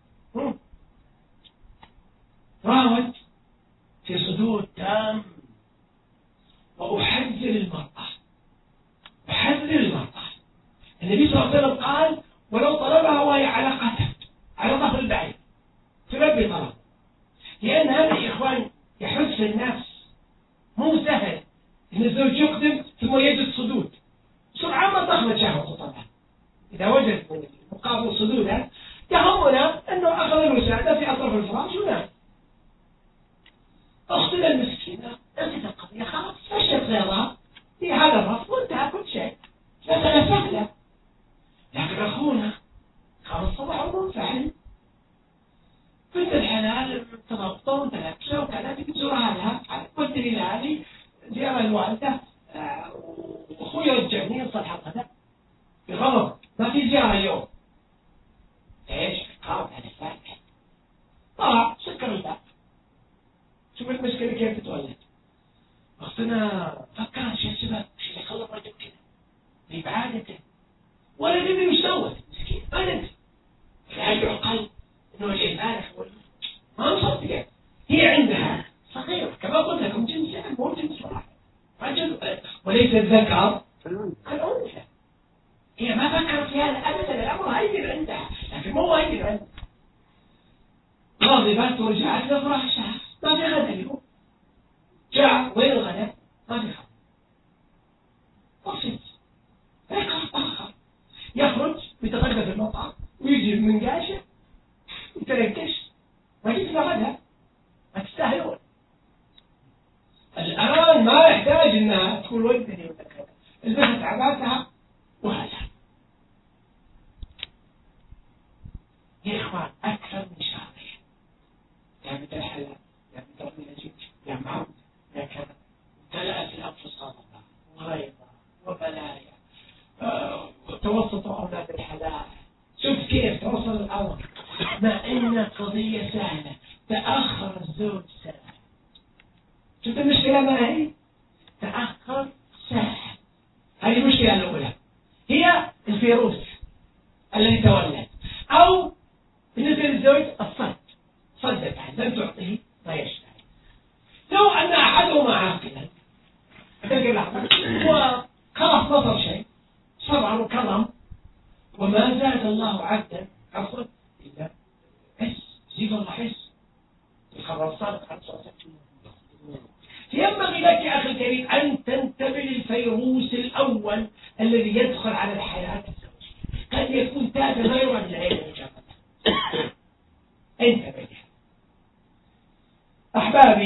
راود في صدور تام، وأحذر المرأة أحذر المرأة. النبي صلى الله عليه وسلم قال ولو طلبها وهي على قتل على ظهر البعير تلبي طلب، لأن هذا يا إخوان يحس في النفس. مو سهل إن الزوج يقدم ثم يجد صدود سرعة ما تخرج شهوة طبعا. إذا وجد مقابل صدودها يهمنا أنه أخذ المساعدة في أطراف الفراش ونام. أختنا المسكينة نسيت القضية، خلاص مشت غيرها في هذا الرف وانتهى كل شيء، مسألة سهلة. لكن أخونا كان الصبح منفعل، بنت الحلال تغطى وتلبسه وكانت تزورها لها، قلت لي لهذه زيارة الوالدة وأخوي رجعني يصلح الغداء بغضب، ما في زيارة اليوم. ايش؟ قام على الفاتح طلع سكر الباب. شوف المشكلة كيف تتولد. أختنا فكرت شو السبب، شو اللي خلى الرجل كذا بإبعادته، ولا تدري وش سوت مسكين ما ندري. العجل عقل إنه اللي البارح ما نصدق. هي عندها صغيرة كما قلت لكم جنسان مو جنس واحد، رجل وليس الذكر كالأنثى. هي ما فكرت في هذا أبدا، الأمر هين عندها لكن مو هين عندها. غاضبت ورجعت لفراشها، ما في غدا اليوم. جاء وين الغداء؟ ما في خبر. بسيط. آخر يخرج يتغدى في المطعم ويجي من قاشة ويتركش، ما جيت لغدها، ما تستاهلون. الآن ما يحتاج إنها تقول ودني ولا كذا، البنت عباتها وهذا. يا إخوان أكثر من شهر يا بنت الحلال يا بنت ربي العزيز يا معود يا كذا، امتلأت الأنفس غضبا وغيظا وبلايا. آه توسطوا أولاد الحلال. شوف كيف توصل الأمر، مع إن قضية سهلة تأخر الزوج سنة. شوف المشكلة ما هي؟ تأخر سنة. هذه المشكلة الأولى هي الفيروس الذي تولد، أو بالنسبة للزوج الصد صدت لم تعطيه ما يشتهي. لو أن أحدهما عاقلا وخلاص نصر شيء صبر وكرم وما زاد الله عبدا عفوا إلا حس، زيد الله حس. الخبر الصادق عن صوتك. ينبغي لك يا أخي الكريم أن تنتبه للفيروس الأول الذي يدخل على الحياة الزوجية، قد يكون تاتا ما يراد العين مجرد. انتبه. أحبابي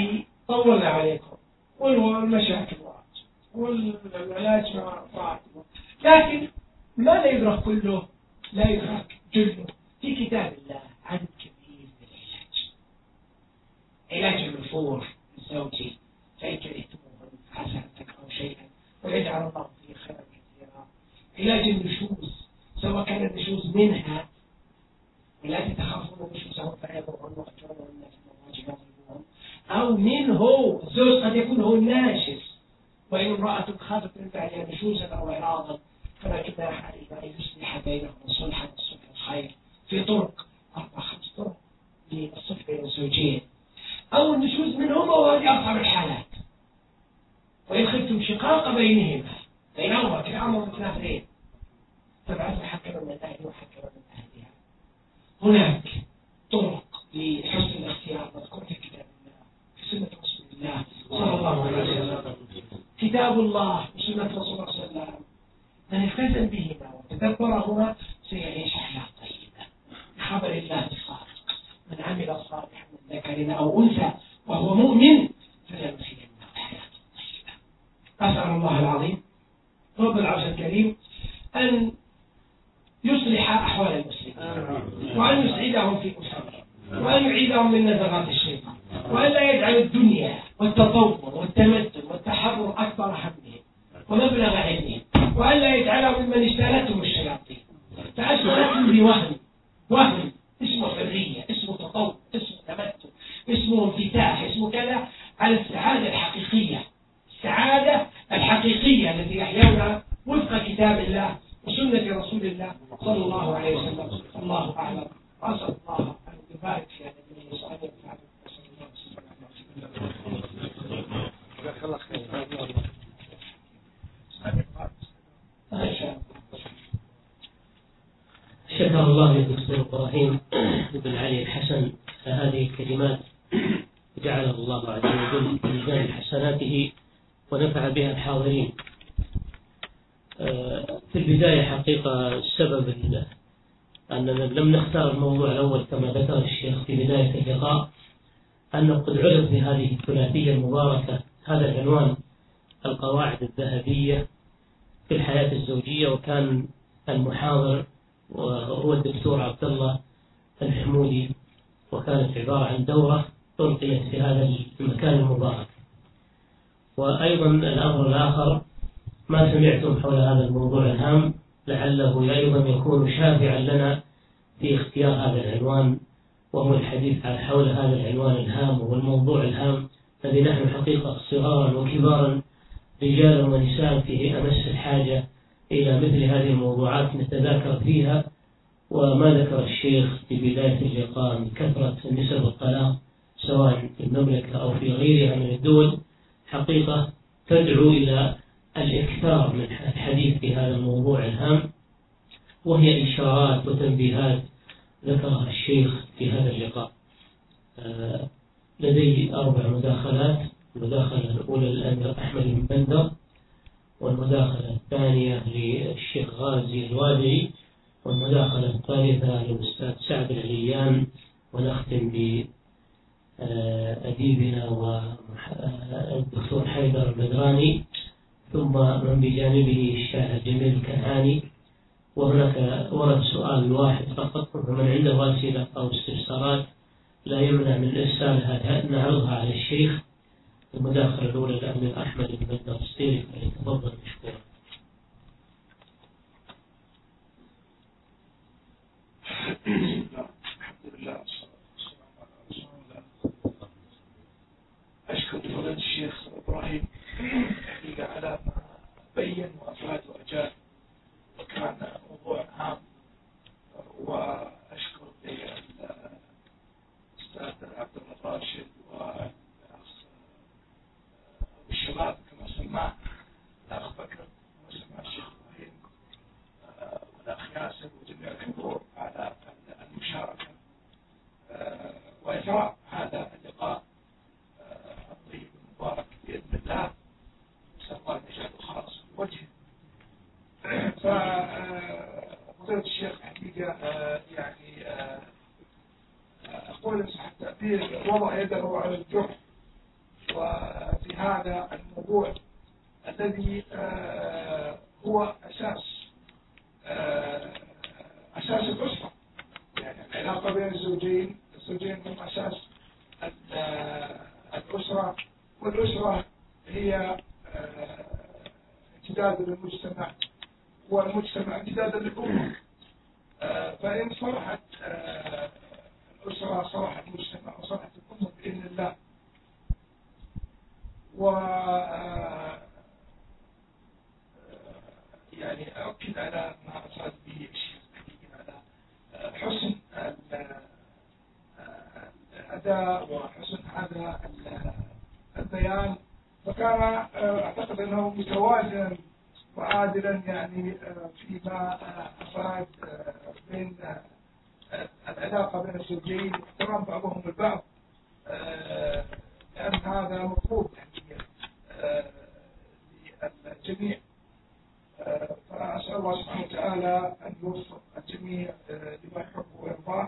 طولنا عليكم والمشاكل والعلاج مع بعض، لكن ما لا يدرك كله، لا يدرك جله في كتاب الله. عدد كبير من العلاج، علاج النفور الزوجي، فإن كرهتموه عسى أن تكرهوا شيئا ويجعل الله فيه خيرا كثيرا. علاج النشوز، سواء كان النشوز منها ولا تتخافون نشوزهم فعظوهن واهجروهن في المضاجع واضربوهن، أو منه الزوج قد يكون هو الناشز، وإن امرأة خافت من بعدها نشوزا أو إعراضا فلا جناح عليهما أن يصلح بينهم صلحا، الصلح الخير، في طرق أربع خمس طرق للصلح بين الزوجين. أو النشوز منهما وهذه أصعب الحالات، وإن خفتم شقاق بينهما بينهما كلامهم متنافرين فابعثوا حكما من أهله وحكما من أهلها. هناك طرق لحسن الاختيار مذكورة في كتاب الله، في سنة رسول الله صلى الله عليه وسلم. كتاب الله وسنة رسول الله صلى الله عليه وسلم من التزم بهما وتدبرهما سيعيش حياة طيبة بخبر الله الصادق: من عمل صالحا من ذكر أو أنثى وهو مؤمن فلنحيينه حياة طيبة. أسأل الله العظيم رب العرش الكريم أن يصلح أحوال المسلمين، وأن يسعدهم في أسرهم، وأن يعيدهم من نزغات الشيطان، وأن لا يجعل الدنيا والتطور والتمدن والتحرر أكبر همهم ومبلغ علمهم، وأن لا يجعلهم ممن اجتالتهم الشياطين فأشغلتهم بوهم، وهم اسمه حرية، اسمه تطور، اسمه تمدن، اسمه انفتاح، اسمه كذا، على السعادة الحقيقية، السعادة الحقيقية التي يحيونها وفق كتاب الله وسنة رسول الله صلى الله عليه وسلم. الله أعلم، وأسأل الله أن يبارك في هذا الدين وأن ينفعنا بسم الله. شكر الله للدكتور إبراهيم بن علي الحسن هذه الكلمات، جعل الله عز وجل في ميزان حسناته ونفع بها الحاضرين. في البداية حقيقة السبب أننا لم نختار الموضوع الأول كما ذكر الشيخ في بداية اللقاء، أنه قد عرض في هذه الثلاثية المباركة هذا العنوان: القواعد الذهبية في الحياة الزوجية، وكان المحاضر وهو الدكتور عبد الله الحمودي، وكانت عبارة عن دورة ألقيت في هذا المكان المبارك. وأيضا الأمر الآخر ما سمعتم حول هذا الموضوع الهام لعله أيضا يكون شافعا لنا في اختيار هذا العنوان، وهو الحديث عن حول هذا العنوان الهام والموضوع الهام الذي نحن حقيقة صغارا وكبارا رجالا ونساء فيه أمس الحاجة إلى مثل هذه الموضوعات نتذاكر فيها. وما ذكر الشيخ في بداية اللقاء من كثرة نسب الطلاق سواء في المملكة أو في غيرها من الدول حقيقة تدعو إلى الإكثار من الحديث في هذا الموضوع الهام، وهي إشارات وتنبيهات ذكرها الشيخ في هذا اللقاء. آه لدي أربع مداخلات: المداخلة الأولى للأمير أحمد بن بندر، والمداخلة الثانية للشيخ غازي الوادعي، والمداخلة الثالثة للأستاذ سعد العليان، ونختم بأديبنا والدكتور حيدر البدراني، ثم من بجانبه الشاعر جميل الكنعاني. وهناك ورد سؤال واحد فقط، فمن عنده أسئلة أو استفسارات لا يمنع من إرسالها نعرضها على الشيخ. المداخلة الأولى للأمير أحمد بن بندر السطيري، فليتفضل مشكورا. الحمد لله والصلاة والسلام على رسول الله. أشكر فضيلة الشيخ إبراهيم على ما بين وأفاد وأجاب، وكان موضوع هام. وأشكر الأستاذ عبد الله راشد والأخ الشباب كما سماه الأخ بكر وسماه الشيخ إبراهيم والأخ ياسر وجميع الحضور على المشاركة وإثراء هذا اللقاء الطيب المبارك بإذن الله. نسأل الله أن يجعله خالصا لوجهه. فضيلة الشيخ حقيقة يعني أقول إن صح التعبير وضع يده على الجرح، و هذا الموضوع الذي هو أساس أساس الأسرة، يعني العلاقة بين الزوجين الزوجين هم أساس الأسرة، والأسرة هي امتداد للمجتمع، والمجتمع امتداد للأمة. فإن صلحت الأسرة صلح المجتمع وصلحت الأمة بإذن الله. و يعني أؤكد على ما أصاب به الشيخ على حسن الأداء وحسن هذا البيان، فكان أعتقد أنه متوازن وعادلا يعني فيما أفاد بين العلاقة بين الزوجين واحترام بعضهم البعض، لأن هذا مطلوب يعني للجميع. فأسأل الله سبحانه وتعالى أن يوفق الجميع لما يحب ويرضاه.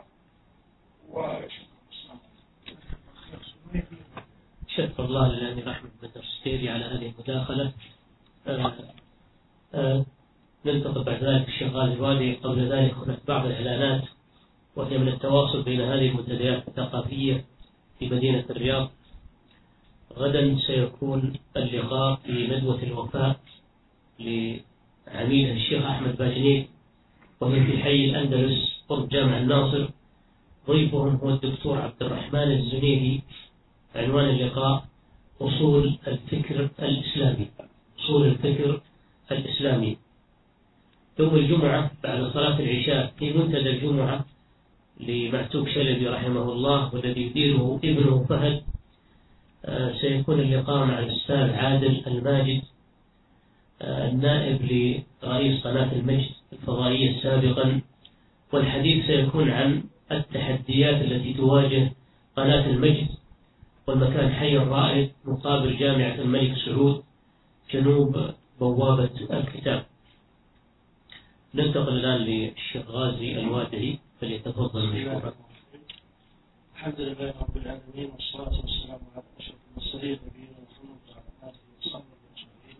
شكر الله للأمير رحمة بن السكيري على هذه المداخلة. آه آه نلتقي بعد ذلك الشيخ غازي الوادي. قبل ذلك هناك بعض الإعلانات وهي من التواصل بين هذه المنتديات الثقافية في مدينة الرياض. غدا سيكون اللقاء في ندوة الوفاء لعميدها الشيخ أحمد باجنيد، وهي في حي الأندلس قرب جامع الناصر. ضيفهم هو الدكتور عبد الرحمن الزنيدي. عنوان اللقاء أصول الفكر الإسلامي. أصول الفكر الإسلامي. يوم الجمعة بعد صلاة العشاء في منتدى الجمعة لمعتوق شلبي رحمه الله والذي يديره ابنه فهد. آه سيكون اللقاء مع الأستاذ عادل الماجد، آه النائب لرئيس قناة المجد الفضائية سابقا، والحديث سيكون عن التحديات التي تواجه قناة المجد، والمكان حي الرائد مقابل جامعة الملك سعود جنوب بوابة الكتاب. ننتقل الآن للشيخ غازي الوادعي فليتفضل مشكورا. الحمد لله رب العالمين، والصلاة والسلام على أشرف المرسلين نبينا محمد وعلى آله وصحبه أجمعين.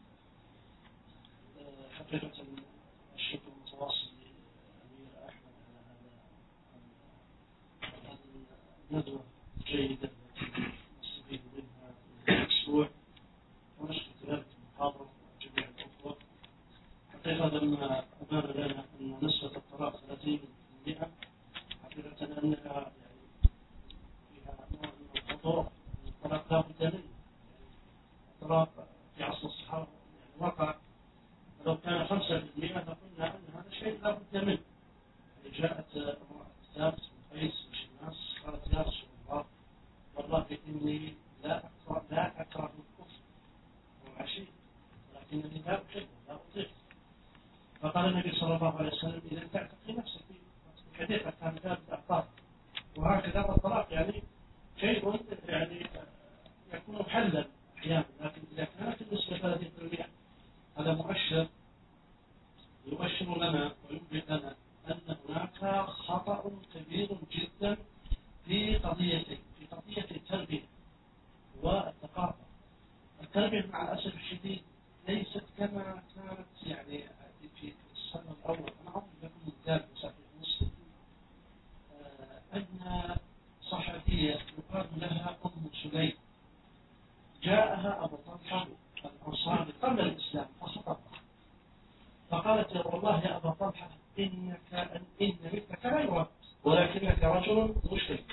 حقيقة الشكر متواصل للأمير أحمد على هذا الندوة الجيدة التي نستفيد منها الأسبوع، ونشكر كذلك المحاضرة وجميع الأخوة. حقيقة لما أبان لنا أن نسبة الطلاق ثلاثين بالمئة، حقيقة أنها فيها نوع من الخطورة. الطلاق لا بد منه. الطلاق في عصر الصحابة يعني وقع، لو كان خمسة بالمئة لقلنا أن هذا شيء لا بد منه. يعني جاءت امرأة ثابت بن قيس بن شماس قالت يا رسول الله والله إني لا أكره لا أكره الكفر والعشي، ولكنني لا أحبه لا أطيقه. فقال النبي صلى الله عليه وسلم إذا تعتقي نفسك في حديثك كان ذلك أعطاه. وهكذا الطلاق يعني شيء يعني يكون محلل أحيانا، لكن إذا كانت النسبة ثلاثين بالمئة هذا مؤشر يؤشر لنا ويبين لنا أن هناك خطأ كبير جدا في قضيتين، في قضية التربية والثقافة. التربية مع الأسف الشديد ليست كما كانت يعني في السنة الأول. أنا أعطي لكم مثال في صحيح مسلم أن صحابية يقال لها أم سليم جاءها أبو طلحة الأنصاري قبل الإسلام فخطبها، فقالت والله يا أبا طلحة إنك إن مثلك لا يرد ولكنك رجل مشرك.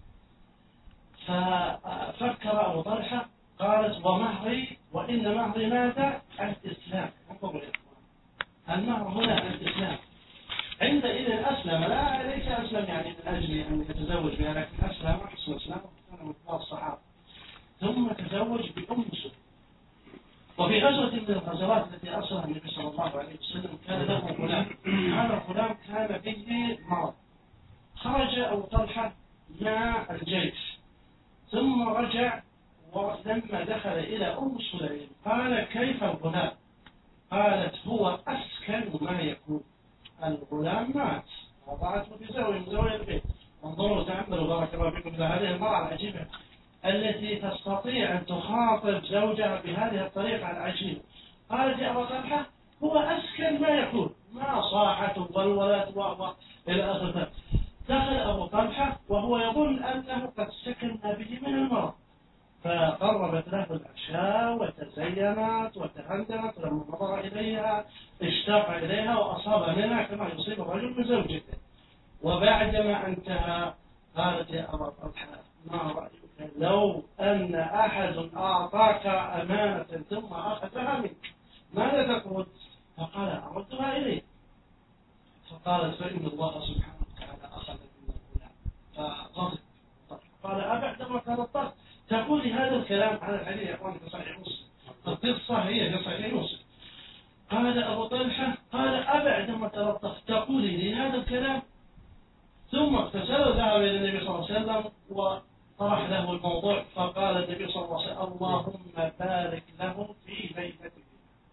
ففكر أبو طلحة قالت ومهري وإن مهري ماذا؟ الإسلام. انظروا يا إخوان، المهر هنا الإسلام. عندئذ أسلم، لا ليس أسلم يعني من أجل أن يتزوج بها، لكن أسلم حسن إسلام وكان من كبار الصحابة، ثم تزوج بأم سليم. وفي غزوة من الغزوات التي أرسلها النبي صلى الله عليه وسلم كان له غلام، هذا الغلام كان به مرض. خرج أبو طلحة مع الجيش ثم رجع، ولما دخل إلى أم سليم قال كيف الغلام؟ قالت هو أسكن ما يكون، الغلام مات وضعته في زاوية من زوايا البيت. انظروا تأملوا بارك الله فيكم إلى هذه المرأة العجيبة التي تستطيع أن تخاطب زوجها بهذه الطريقة العجيبة. قالت يا أبا طلحة هو أسكن ما يكون، ما صاحت وولولت إلى آخره. دخل أبو طلحة وهو يظن أنه قد سكن به من المرض، فقربت له العشاء وتزينت وتهندمت، ولما نظر إليها اشتاق إليها وأصاب منها كما يصيب الرجل من زوجته. وبعدما انتهى قالت يا أبا طلحة ما رأيك لو أن أحد أعطاك أمانة ثم أخذها منك ماذا تقول؟ فقال أردها إليه. فقالت فإن الله سبحانه وتعالى أخذ من الغلام فغضب. قال أبعدما ترطت تقولي هذا الكلام على الحديث يا أخواني في صحيح مسلم، القصة هي في صحيح مسلم. قال أبو طلحة قال أبعدما ترطت تقولي لي هذا الكلام؟ ثم اغتسل وذهب إلى النبي صلى الله عليه وسلم وطرح له الموضوع، فقال النبي صلى الله عليه وسلم اللهم بارك له في بيته.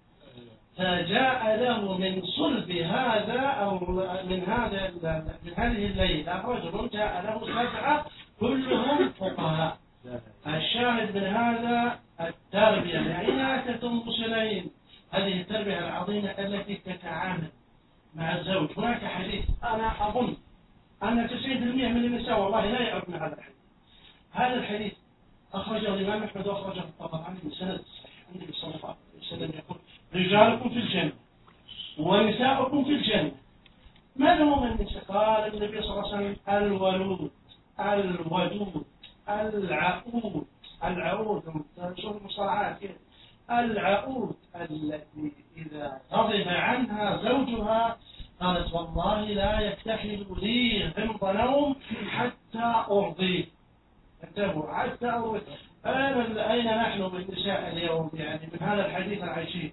فجاء له من صلب هذا أو من هذا من هذه الليلة رجل جاء له سبعة كلهم فقهاء. الشاهد من هذا التربية لعناية أم سليم، هذه التربية العظيمة التي تتعامل مع الزوج. هناك حديث أنا أظن أن تسعين بالمئة من النساء والله لا يعرفون هذا الحديث. هذا الحديث أخرجه الإمام أحمد وأخرجه الطبراني من سند صحيح. النبي صلى الله عليه وسلم يقول رجالكم في الجنة ونساؤكم في الجنة. من هم النساء؟ قال النبي صلى الله عليه وسلم الولود الودود العقود. العقود شوف المصطلحات العقود التي إذا غضب عنها زوجها قالت والله لا يكتحل لي غمض نوم حتى أرضيه. انتبهوا حتى أرضيه. أين نحن بالنساء اليوم يعني من هذا الحديث العجيب؟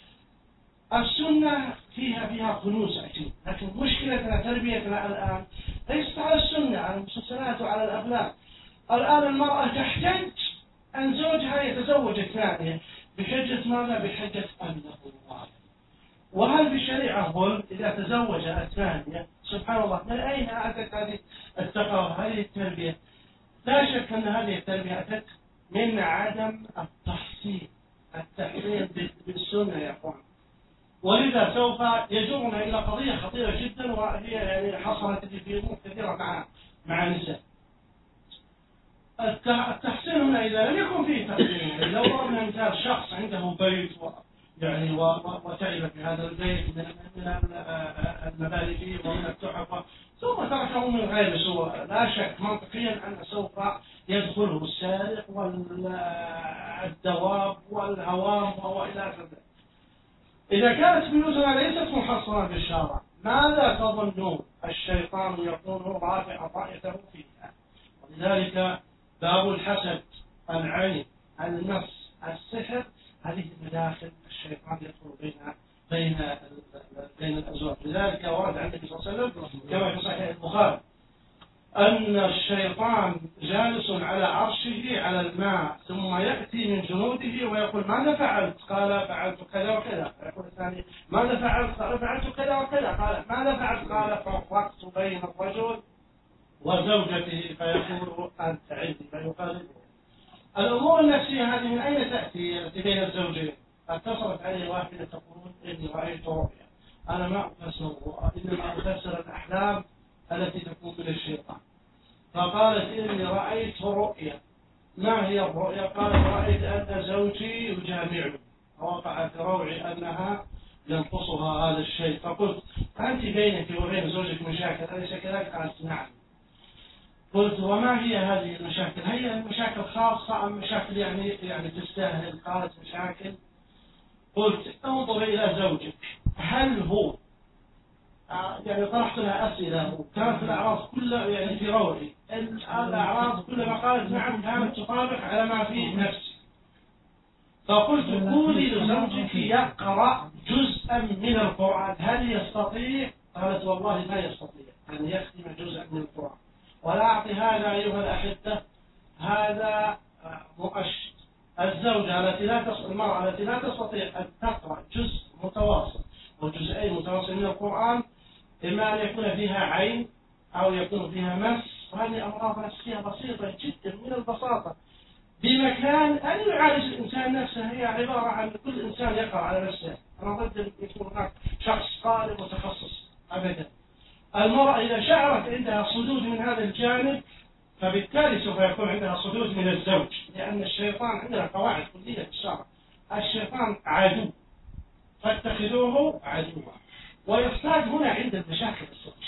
السنة فيها فيها خلوص عجيب، لكن مشكلتنا تربيتنا الآن ليست على السنة، على المسلسلات وعلى الأفلام. الآن المرأة تحتاج أن زوجها يتزوج الثانية بحجة ماذا؟ بحجة أنه الله. وهل في الشريعة ظلم إذا تزوج الثانية؟ سبحان الله، من أين أتت هذه الثقافة هذه التربية؟ لا شك أن هذه التربية أتت من عدم التحصين التحصين بالسنة يا أخوان. ولذا سوف يجرنا إلى قضية خطيرة جدا، وهي يعني حصلت في أمور كثيرة مع مع النساء. التحصين هنا إذا لم يكن فيه تحصين، لو ضربنا مثال شخص عنده بيت و يعني وتعب في هذا البيت من من المبالغ ومن التحف ثم تركه من غير سوء، لا شك منطقيا أن سوف يدخله السارق والدواب والهوام وإلى آخره. إذا كانت بيوتنا ليست محصنة بالشارع ماذا تظنون؟ الشيطان يكون رافع طائته فيها. ولذلك باب الحسد العين المس السحر هذه مداخل الشيطان يدخل بين بين بين الأزواج. لذلك ورد عن النبي صلى الله عليه وسلم كما في صحيح البخاري أن الشيطان جالس على عرشه على الماء ثم يأتي من جنوده ويقول ماذا فعلت؟ قال فعلت كذا وكذا. يقول الثاني ماذا فعلت؟ قال فعلت كذا وكذا. قال ماذا فعلت؟ قال فرقت بين الرجل وزوجته فيقول أنت عندي فيقاربه. الأمور النفسية هذه من أين تأتي بين الزوجين؟ اتصلت علي واحدة تقول إني رأيت رؤيا. أنا ما أفسر الرؤى إنما أفسر الأحلام التي تكون من الشيطان. فقالت إني رأيت رؤيا. ما هي الرؤيا؟ قالت رأيت أن زوجي يجامعني ووقع في روعي أنها ينقصها هذا الشيء. فقلت أنت بينك وبين زوجك مشاكل أليس كذلك؟ قالت نعم. قلت وما هي هذه المشاكل؟ هي المشاكل خاصة أم مشاكل يعني يعني تستاهل؟ قالت مشاكل. قلت انظر إلى زوجك هل هو يعني طرحت لها أسئلة وكانت الأعراض كلها يعني في روعي. الأعراض كلما قالت نعم كانت تطابق على ما في نفسي. فقلت قولي لزوجك يقرأ جزءا من القرآن هل يستطيع؟ قالت والله ما يستطيع أن يختم جزءا من القرآن. ولا أعطي هذا أيها الأحبة هذا مؤشر. الزوجة التي لا تستطيع المرأة التي لا تستطيع أن تقرأ جزء متواصل أو جزئين متواصل من القرآن إما أن يكون فيها عين أو يكون فيها مس، وهذه أمراض نفسية بسيطة جدا من البساطة. بمكان أن يعالج الإنسان نفسه. هي عبارة عن كل إنسان يقرأ على نفسه. أنا ضد أن يكون هناك شخص قارئ متخصص أبدا. المرأة إذا شعرت عندها صدود من هذا الجانب فبالتالي سوف يكون عندها صدود من الزوج، لأن الشيطان عندنا قواعد كلية في الشرع. الشيطان عدو فاتخذوه عدوا، ويصطاد هنا عند المشاكل الزوج.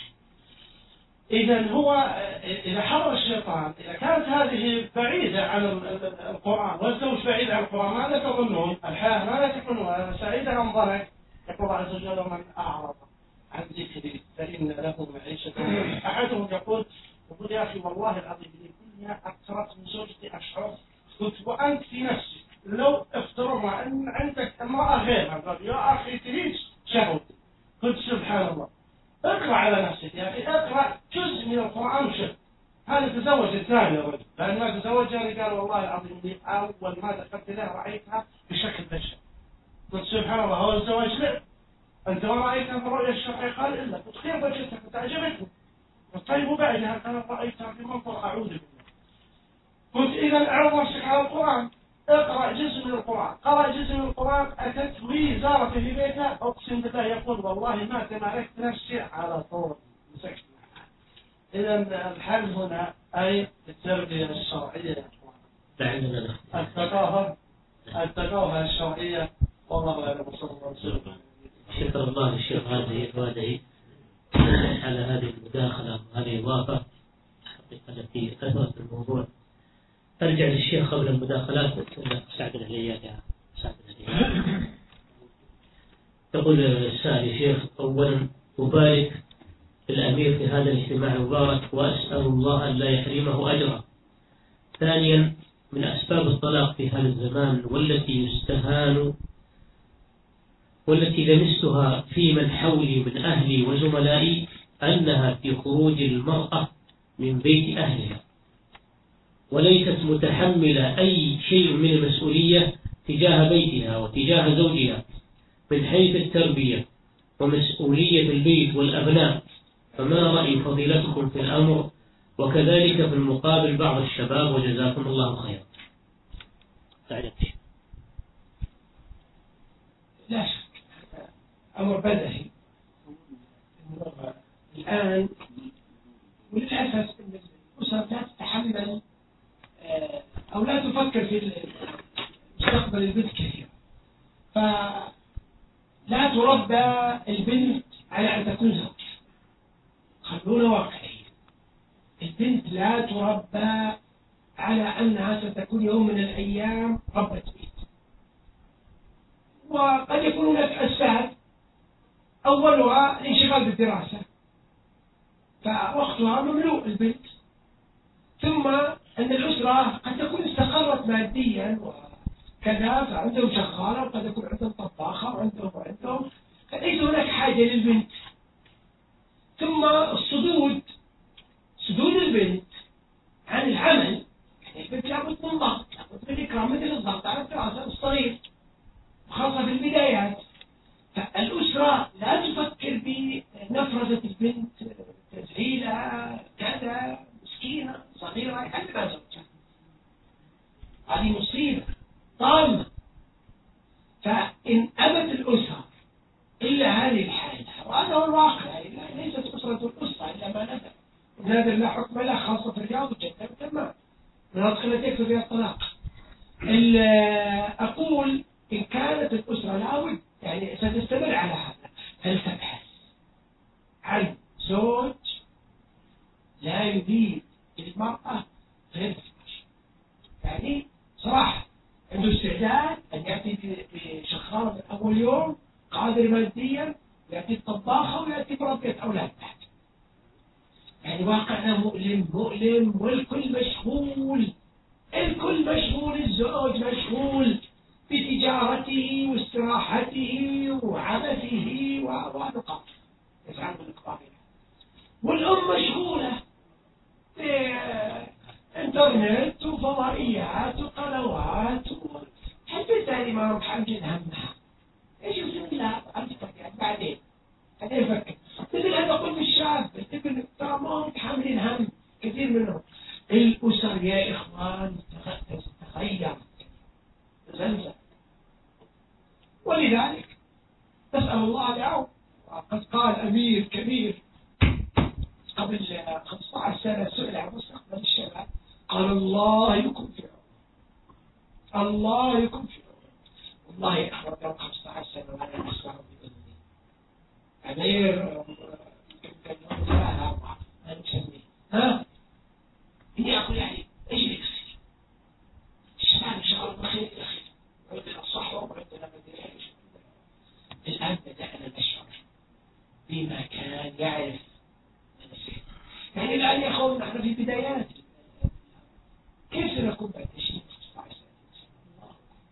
إذا هو إذا حضر الشيطان، إذا كانت هذه بعيدة عن القرآن والزوج بعيد عن القرآن، ماذا تظنون؟ الحياة ماذا تكون سعيدة أم ضنك؟ يقول الله عز وجل: من أعرض عن ذكري فإن له معيشة. أحدهم يقول يقول يا أخي والله العظيم كلها أكثرت من زوجتي أشعر، قلت وأنت في نفسك لو افترضنا أن عندك امرأة غيرها، قال يا أخي تريد شهوتي، قلت سبحان الله. اقرأ على نفسك يا أخي، اقرأ جزء من القرآن وشف. هذا تزوج الثاني الرجل، لأن ما تزوجني قال والله العظيم لي أول ما دخلت له رأيتها بشكل بشر. قلت سبحان الله، هو الزواج لعب؟ أنت ما رأيتها في الرؤيا الشرعية؟ قال إلا. قلت كيف وجدتها؟ قلت أعجبتني. قلت طيب وبعدها؟ قال رأيتها في منظر أعوذ بالله. قلت إذا اعرض نفسك على القرآن، اقرأ جزء من القرآن. قرأ جزء من القرآن، أتت لي زارته في بيتها، أقسم بالله يقول والله ما تمالكت نفسي على طول مسكت. إذا الحل هنا أي التربية الشرعية، الثقافة الثقافة الشرعية. والله أعلم. صلى الله عليه وسلم. شكر الله للشيخ هذه وهذه على هذه المداخلة وهذه الإضافة التي أثرت الموضوع. أرجع للشيخ قبل المداخلات. سعد العليات يا سعد العليات. يقول السائل يا شيخ: أولا أبارك الأمير في هذا الاجتماع المبارك وأسأل الله أن لا يحرمه أجره. ثانيا، من أسباب الطلاق في هذا الزمان والتي يستهان والتي لمستها في من حولي من أهلي وزملائي أنها في خروج المرأة من بيت أهلها وليست متحملة أي شيء من المسؤولية تجاه بيتها وتجاه زوجها من حيث التربية ومسؤولية البيت والأبناء. فما رأي فضيلتكم في الأمر؟ وكذلك في المقابل بعض الشباب، وجزاكم الله خيرا. لا شك أمر بدهي الآن، وللأسف أن الأسر لا تتحمل أو لا تفكر في مستقبل البنت كثيرا، فلا تربى البنت على أن تكون زوج. خلونا واقعيين، البنت لا تربى على أنها ستكون يوم من الأيام ربة بيت. وقد يكون هناك أسباب، أولها الانشغال بالدراسة فوقتها مملوء البنت، ثم أن الأسرة قد تكون استقرت ماديا وكذا، فعندهم شغالة وقد يكون عندهم طباخة وعندهم وعندهم فليس هناك حاجة للبنت. ثم الصدود صدود البنت عن العمل، يعني البنت لابد من ضغط، لابد من إكرام مثل الضغط على الدراسة الصغير خاصة في البدايات. فالأسرة لا تفكر بنفرزة البنت، تزعيلها كذا، مسكينة صغيرة يحلبها زوجها، هذه مصيبة طامة. فإن أبت الأسرة إلا هذه الحالة، وهذا هو الواقع، ليست أسرة الأسرة إلا ما نزل، ونادر لا حكم لا، خاصة في الرياض وجدة تمام، ونادخل تكتب فيها الطلاق. أقول إن كانت الأسرة لابد يعني ستستمر على هذا، فلتبحث عن زوج لا يريد المرأة غير الزواج، يعني صراحة عنده استعداد أن يأتي بشغالة من أول يوم، قادر ماديا، يأتي بطباخة ويأتي بربية أولاد بعد. يعني واقعنا مؤلم مؤلم، والكل مشغول، الكل مشغول، الزوج مشغول بتجارته واستراحته وعبثه ونقاط يفعل بالإقبال، والأم مشغولة بإنترنت وفضائيات وقنوات حتى تاني ما رب حمجين همها. ايش بسم الله بعدين بعدين يفكر مثل هذا قلت الشاب تقول ترى ما متحملين هم كثير منهم. الأسر يا إخوان تخيل ذلك نسأل الله العون. وقد قال أمير كبير قبل خمسة عشر سنة سئل عن مستقبل الشباب قال الله يكون في عون، الله يكون في عون. والله يا أخوان لو خمسة عشر سنة وأنا أسمع بإذني أمير كان يوم ثلاثة أربعة ما نسميه ها إني أقول يعني إيش اللي يصير؟ الشباب إن شاء الله خير إلى خير، وعندنا الصحوة وعندنا مدينة. الآن بدأنا نشعر بما كان يعرف يعني الآن يا أخوان نحن في بدايات، كيف سنكون بعد عشرين خمسة عشر سنة؟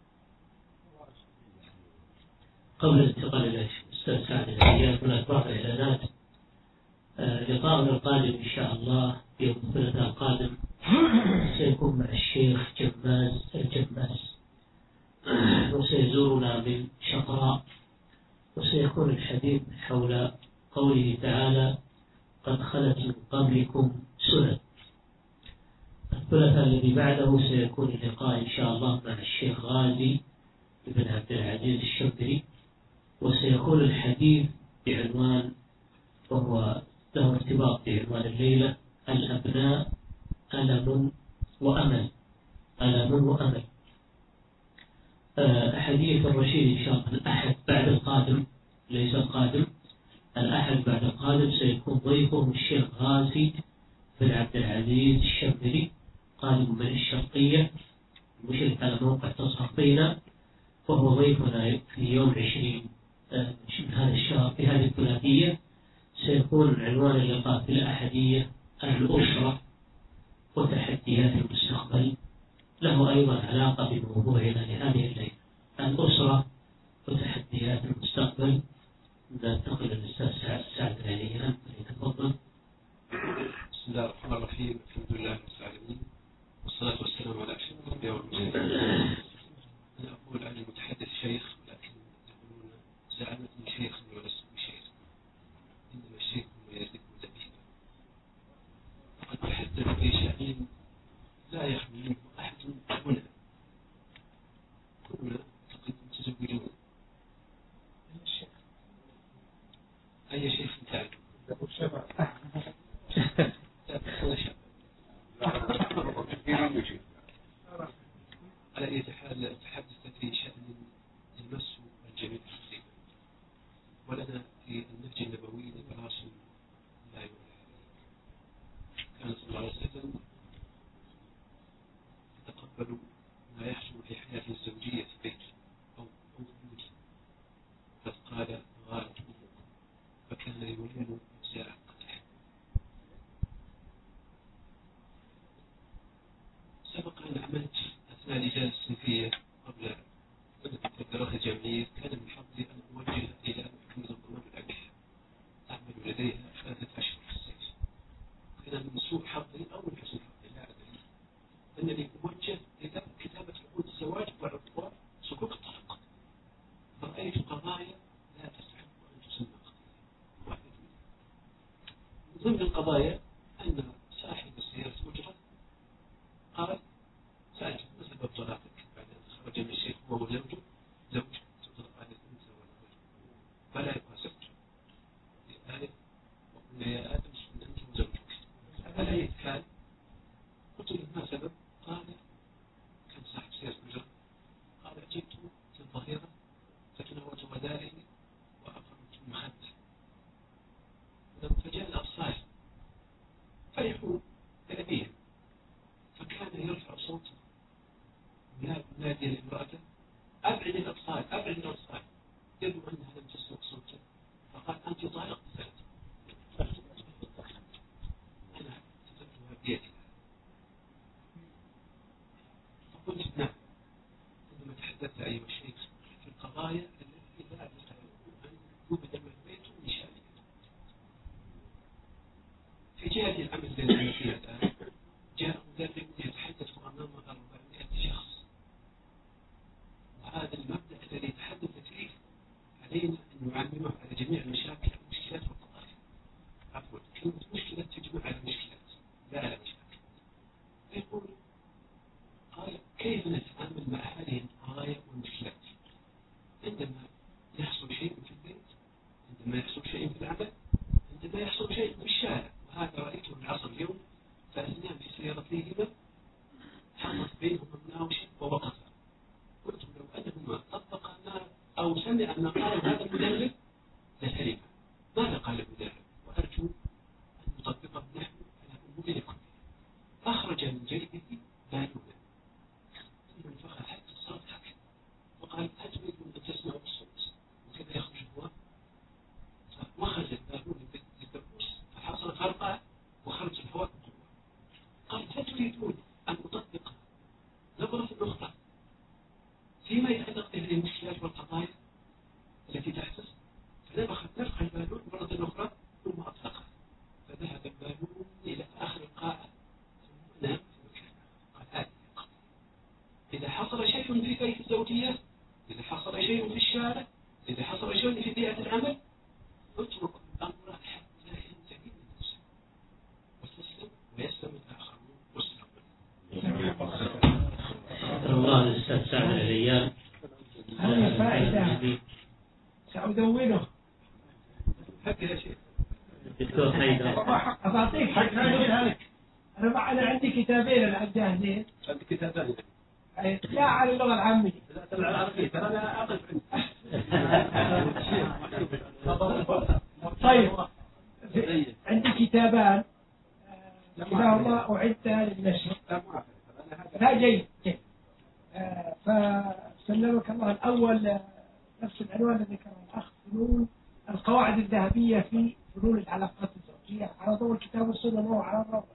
قبل الانتقال إلى الأستاذ سعد العياد هناك بعض الإعلانات. لقاءنا القادم إن شاء الله يوم الثلاثاء القادم سيكون مع الشيخ جماز الجماز، وسيزورنا من شقراء، وسيكون الحديث حول قوله تعالى قد خلت من قبلكم سنن. الثلاثاء الذي بعده سيكون اللقاء إن شاء الله مع الشيخ غازي بن عبد العزيز الشبري، وسيكون الحديث بعنوان وهو له ارتباط بعنوان الليلة الأبناء ألم وأمل، ألم وأمل. حديث الرشيد إن شاء الله الأحد بعد القادم، ليس القادم، الأحد بعد القادم سيكون ضيفه الشيخ غازي بن عبد العزيز الشبري قادم من الشرقية مشرف على موقع تصحفينا، وهو ضيفنا في يوم عشرين من هذا الشهر في هذه الثلاثية. سيكون عنوان اللقاء في الأحدية الأسرة وتحديات المستقبل، له أيضا علاقة بموضوعنا لهذه الليلة، الأسرة وتحديات المستقبل. ننتقل للأستاذ سعد العليان فليتفضل. بسم الله الرحمن الرحيم، الحمد لله رب العالمين، والصلاة والسلام على أشرف الأنبياء والمرسلين. أنا أقول عن المتحدث شيخ، ولكن يقولون زعمتني شيخا ولست بشيخ، إنما الشيخ ما يزيد زبيبا. وقد تحدث في شأن لا يخلو منه أحد هنا، كلنا تقريبا متزوجون. أي شيخ تعرف؟ على أي حال تحدث في شأن المس والجميع تقريبا، ولنا في النهج النبوي نبراس لا يولى عليه. كان صلى الله عليه وسلم يتقبل ما يحصل في حياة الزوجية في بيته أو أو في قد قال غارت أمكم، فكان يولين أجزاء القدح. سبق أن عملت أثناء الإجازة الصيفية قبل الدراسة الجامعية، كان من حظي أن أوجه إلى محمد الضمان الأبيح أعمل لديها ثلاثة أشهر في الصيف. كان من سوء حظي أو من حسن حظي لا أدري أنني أوجه إلى كتابة عقود الزواج والعقود صكوك الطلاق، فرأيت قضايا لا تستحق أن تسمى قضية واحدة منها. من ضمن القضايا أن صاحب السيارة المجرد قال سألته ما سبب طلاقك بعد أن خرج من الشيخ وهو زوجه زوج تطلق على الأنثى والرجل فلا يبقى زوج، للآية وقلنا يا آدم اسكن أنت وزوجك. على أي حال قلت له ما سبب؟ قال كان صاحب سيارة المجرد قال جئت في الظهيرة فتناولت غدائي وأقمت المخدة، لما فجاء الأطفال فرحوا بأبيهم، فكان يرفع صوته ونادي لامرأته أبعد الأطفال أبعد الأطفال، يبدو أنها لم تسمع صوته، فقال أنت طالق ثلاث. أنا كتبتها بيدي، فقلت نعم. عندما تحدثت أيها الشيخ في القضايا التي لا تستحق أن يوجد من البيت من شأنها. في جهة العمل الذي أنا فيها الآن جاء مدرب يتحدث أمام أربعمائة شخص، وهذا المبدأ الذي يتحدث فيه علينا أن نعممه على جميع المشاكل والمشكلات والقضايا. عفوا، كلمة مشكلة تجمع على المشكلات لا على مشاكل. يقول قال كيف نتعامل مع هذه القضايا والمشكلات عندما أو سمع أن قال هذا المدرب للكلمة ماذا قال المدرب، وأرجو أن نطبقه نحن على أمورنا كلها. أخرج من جيبه بالونا ثم انفخ حتى صارت هكذا وقال هل تريدون أن تسمعوا الصوت، وكذا يخرج هو وخرج البالون من الدبوس فحصل فرقة وخرج الهواء بقوة. قال هل تريدون أن أطبق نظرة أخرى فيما يتعلق بهذه المشكلات والقضايا التي تحدث؟ فنفخ نفخ البالون مرة أخرى ثم أطلقه فذهب البالون إلى آخر القاعة ثم نام في مكانه. قال هذه القضية إذا حصل شيء في بيت الزوجية، إذا حصل شيء في الشارع، إذا حصل شيء في بيئة العمل، اترك الأمر حتى ينتهي من نفسه واستسلم ويسلم الآخرون واستقبل. الله الأستاذ سعد العليان. هذه فائدة سأدونه. هكذا يا شيخ. دكتور حيدر. أعطيك حق ذلك. أنا ما أنا عندي كتابين الآن جاهزين. عندك كتابين؟ لا على اللغة العامية. لا ترى العربية ترى أنا أقف طيب عندي كتابان كلاهما أعدتا للنشر. لا جيد جيد. فسلمك الله. الأول نفس العنوان الذي ذكره الأخ، فنون القواعد الذهبية في فنون العلاقات الزوجية، على ضوء الكتاب والسنة وهو على الروضة.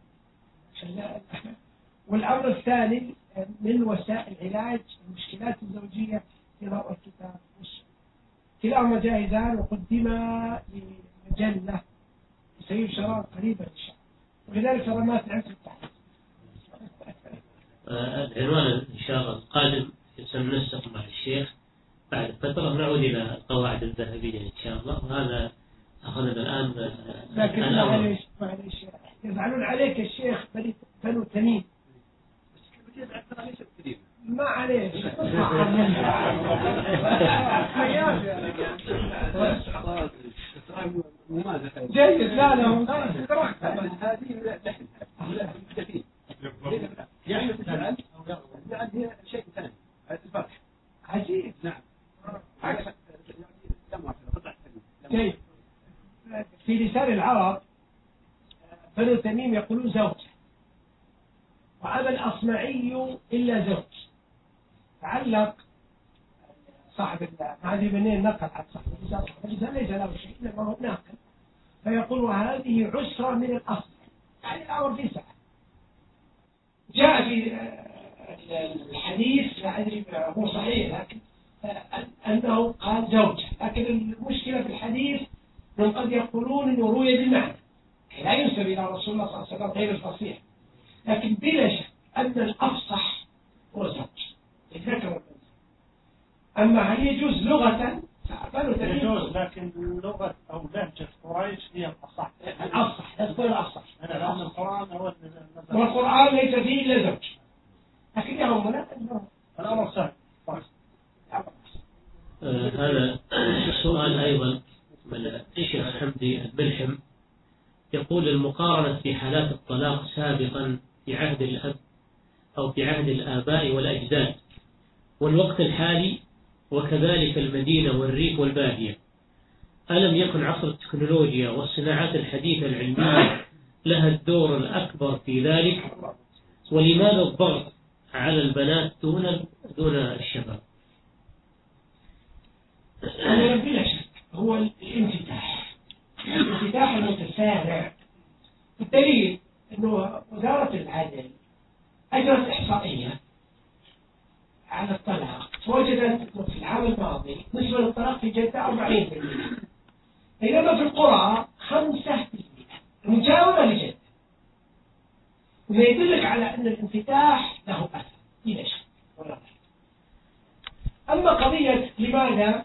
والأمر الثاني من وسائل علاج المشكلات الزوجية في ضوء الكتاب والسنة. كلاهما جاهزان وقدما لمجلة سينشران قريبا إن شاء الله، وكذلك رمات عند التحديث. العنوان إن شاء الله القادم سننسق مع الشيخ بعد فترة، نعود إلى القواعد الذهبية إن شاء الله. وهذا أخذنا الآن. لكن معليش معليش يزعلون عليك الشيخ بنو تميم. ما عليك جيد. لا لا هذه لحن يعني مثلا هي شيء ثاني الفرح عجيب. نعم. جيد. في لسان العرب بنو تميم يقولون زوج، وأبى الأصمعي إلا زوج. تعلق صاحب هذه بنين نقل عن صاحب الرسالة ليس له شيء إنما هو ناقل، فيقول وهذه عسرة من الأصل، يعني الأمر في سعة. جاء في الحديث لا أدري هو صحيح لكن أنه قال زوجة، لكن المشكلة في الحديث من قد يقولون أنه روي بالمعنى لا ينسب إلى رسول الله صلى الله عليه وسلم غير الفصيح، لكن بلا شك أن الأفصح هو زوج الذكر. أما هل يجوز لغة؟ يجوز، لكن لغة أو لهجة قريش هي الأصح. الأصح يذكر الأصح. لأن القرآن هو والقرآن ليس فيه إلا زوج، لكن يهمنا الأمر سهل. آه هذا السؤال أيضا من الشيخ حمدي الملحم، يقول المقارنة في حالات الطلاق سابقا في عهد الأب أو في عهد الآباء والأجداد والوقت الحالي وكذلك المدينة والريف والبادية، ألم يكن عصر التكنولوجيا والصناعات الحديثة العلمية لها الدور الأكبر في ذلك؟ ولماذا الضغط على البنات دون دون الشباب؟ بلا شك هو الانفتاح الانفتاح المتسارع. الدليل أنه وزارة العدل أجرت إحصائية على الطلاق، فوجدت في العام الماضي نسبة الطلاق في جدة أربعين بالمئة، بينما في القرى خمسة بالمئة مجاورة لجدة. وما يدلك على أن الانفتاح له أثر بلا شك ولا ريب. أما قضية لماذا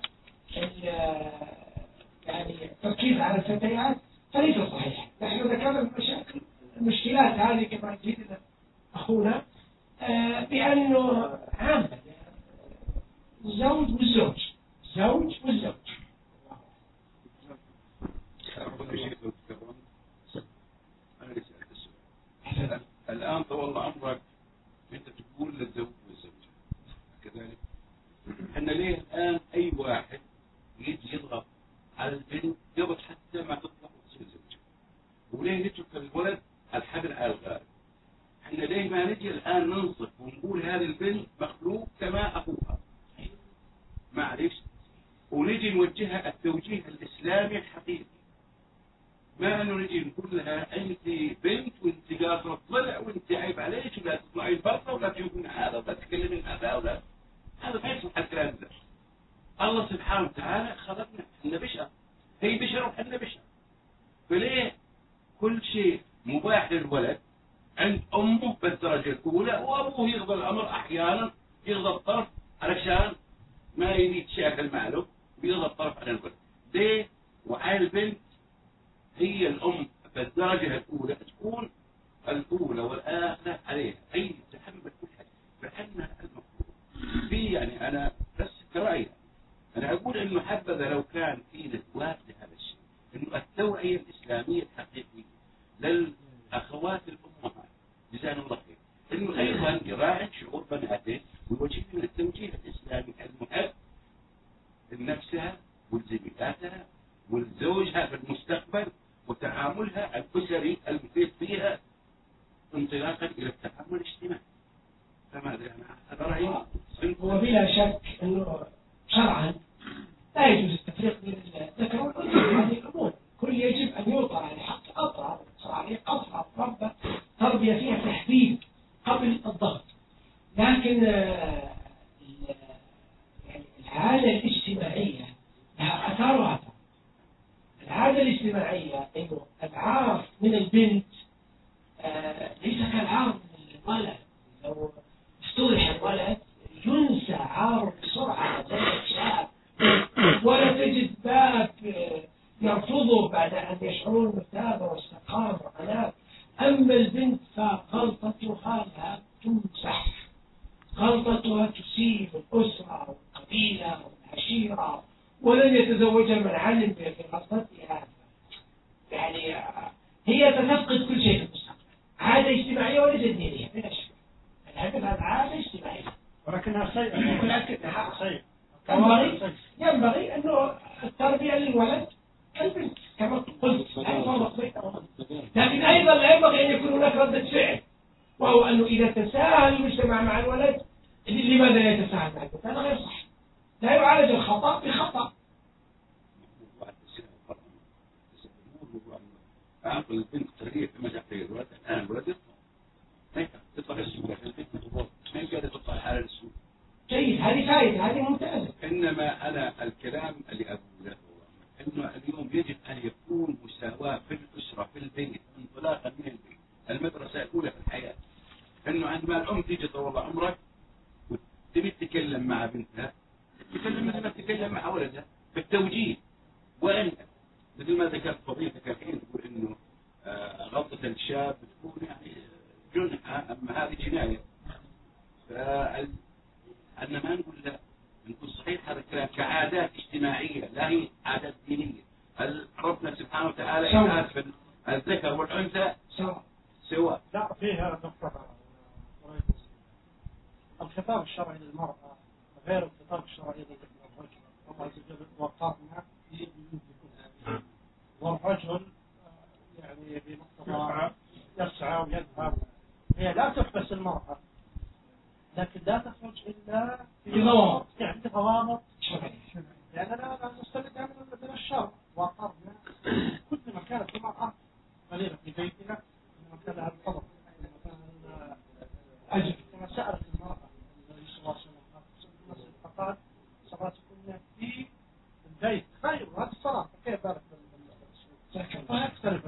يعني التركيز على الفتيات فليس صحيح. نحن ذكرنا المشاكل المشكلات هذه كما يجيدنا أخونا آه بأنه عامة الزوج والزوج زوج والزوج. الآن طول أمرك أنت تقول للزوج والزوجة كذلك احنا ليه الآن أي واحد يجي يضغط على البنت قبل حتى ما تطلع وتصير زوجة، وليه يترك الولد الحبل على الغالب؟ احنا ليه ما نجي الآن ننصف ونقول هذه البنت مخلوق كما أخوها، معلش، ونجي نوجهها التوجيه الإسلامي الحقيقي، ما أنه نجي نقول لها أنت بنت وأنت قاصرة طلع وأنت عيب عليك ولا تطلعي برا ولا تشوفين هذا ولا تتكلمين هذا ولا هذا ما يصلح الكلام ده. الله سبحانه وتعالى خلقنا احنا بشر، هي بشر وحنا بشر، فليه كل شيء مباح للولد عند أمه بالدرجة الأولى، وأبوه يقضي الأمر أحيانا يقضي الطرف علشان ما يريد يتشاكل معه ويقضي الطرف على الولد. ليه؟ وعلى البنت هي الأم بالدرجة الأولى تكون الأولى والآخرة عليها، هي تحمل كل حاجة، فإحنا المفروض في يعني أنا بس كرأيي أنا أقول إنه حبذا لو كان في ندوات لهذا الشيء، إنه التوعية الإسلامية الحقيقية للأخوات الأمهات جزاهم الله خير، إنه أيضا يراعي شعور بناته ويوجه من التوجيه الإسلامي المحب لنفسها ولزميلاتها ولزوجها في المستقبل وتعاملها الأسري المفيد فيها انطلاقا إلى التعامل الاجتماعي. فما أدري أنا هذا رأيي. وبلا شك أنه شرعا لا يجوز التفريق بين الذكر والأنثى في هذه الأمور، كل يجب أن يوطى على حق أطهر عليه أطهر ربة تربية فيها تحديد قبل الضغط. لكن يعني العادة الاجتماعية لها أثارها. العادة الاجتماعية إنه العار من البنت آه ليس كالعار من الولد، لو افتضح الولد ينسى عاره بسرعة زي الشاب، ولا تجد باب يرفضه بعد أن يشعرون بالثابة واستقامة وعناء. أما البنت فغلطتها لا تمسح، غلطتها تسيء الأسرة والقبيلة والعشيرة، ولن يتزوجها من علم بغلطتها. يعني هي تفقد كل شيء في المستقبل. عادة اجتماعية وليست دينية بلا شك. الهدف هذا عادة اجتماعية ولكنها سيئة. ولكنها سيئة. ينبغي ينبغي أنه التربية للولد كالبنت كما قلت، لكن أيضا لا ينبغي أن يكون هناك ردة فعل، وهو أنه إذا تساهل المجتمع مع الولد لماذا لا يتساهل مع البنت؟ هذا غير صح. لا يعالج الخطأ بخطأ. أعطي البنت تربية كما تعطي الولد. الآن الولد يطلع يطلع السوق، البنت ما يقدر تطلع على السوق. جيد، هذه فائدة، هذه ممتازة. إنما أنا الكلام اللي أقوله إنه اليوم يجب أن يكون مساواة في الأسرة في البيت انطلاقا من البيت، المدرسة الأولى في الحياة. إنه عندما الأم تيجي طول عمرك وتبي تتكلم مع بنتها تتكلم مثل ما تتكلم مع ولدها بالتوجيه، وأنت مثل ما ذكرت فضيلتك الحين تقول إنه آه غلطة الشاب تكون يعني جنحة، أما هذه جناية. فأنا ما نقول لا، نقول صحيح هذا الكلام كعادات اجتماعية لا هي عادات دينية. ربنا سبحانه وتعالى يحاسب الذكر والأنثى سواء سواء. لا فيها نقطة. الخطاب الشرعي للمرأة غير الخطاب الشرعي للرجل. الله عز وجل وقرنا في بيوتكم، والرجل يعني بمقتضى يسعى ويذهب. هي لا تحبس المرأة، لكن لا تخرج إلا بضوابط، يعني بضوابط شرعية، لأننا نستند من الشرع. وقرنا كل ما كانت المرأة قليلة في بيتها كما كان لها الفضل كما أجل كما سألت المرأة النبي صلى الله عليه وسلم فقال صلاتكم في البيت خير، وهذه الصلاة كيف بالك فيختلف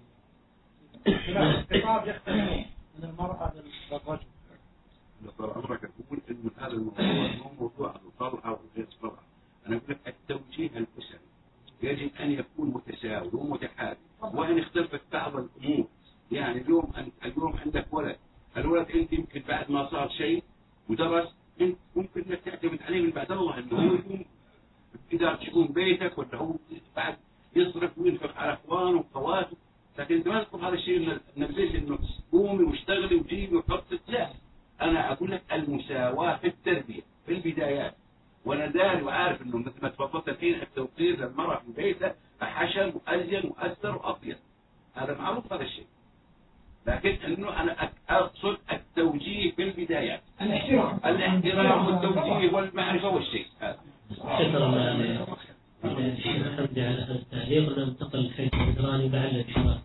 الخطاب يختلف من المرأة للرجل. طال عمرك أقول إنه هذا الموضوع مو موضوع الطلعة وغير الطلعة. أنا أقول لك التوجيه الأسري يجب أن يكون متساوي ومتحابي، وأن اختلفت بعض الأمور. يعني اليوم أنت اليوم عندك ولد، الولد أنت يمكن بعد ما صار شيء ودرس أنت ممكن إنك تعتمد عليه من بعد الله إنه هو يقوم بإدارة شؤون بيتك، ولا هو بعد يصرف وينفق على إخوانه وأخواته. لكن أنت ما تقول هذا الشيء من البيت إنه قومي واشتغلي وجيبي وحطي. لا، أنا أقول لك المساواة في التربية في البدايات. وانا داري وعارف انه مثل ما تفضلت الحين التوقير للمرأة في بيتها احشم وازين واثر واطيب، هذا معروف هذا الشيء، لكن انه انا اقصد التوجيه في البدايات، الاحترام الاحترام والتوجيه والمعرفة والشيء هذا. شكرا للشيخ حمدي على هذا التعليق. ننتقل للشيخ الإدراني بعد الشباب.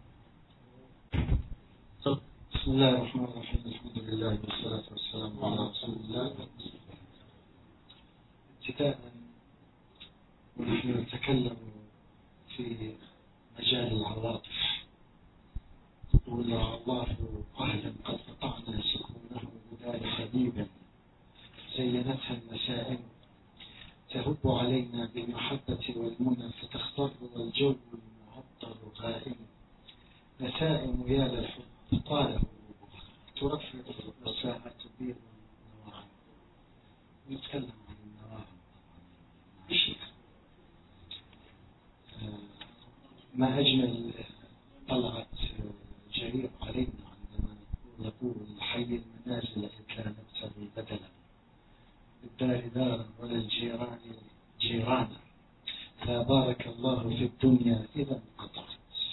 بسم الله الرحمن الرحيم، الحمد لله والصلاة والسلام على رسول الله. ابتداء ونحن نتكلم في مجال العواطف، يقول الله أهلا قد قطعنا سكونه بدار حبيبا زينتها المسائل تهب علينا بالمحبة والمنى فتخضر والجو المعطر غائم نسائم يا للحب طاله ترفع الساعة تبيض النواعم. نتكلم عن النواعم ما أجمل طلعت جرير علينا عندما نقول حي المنازل إن كانت تبي بدلا الدار دارا ولا الجيران جيرانا لا بارك الله في الدنيا إذا انقطعت.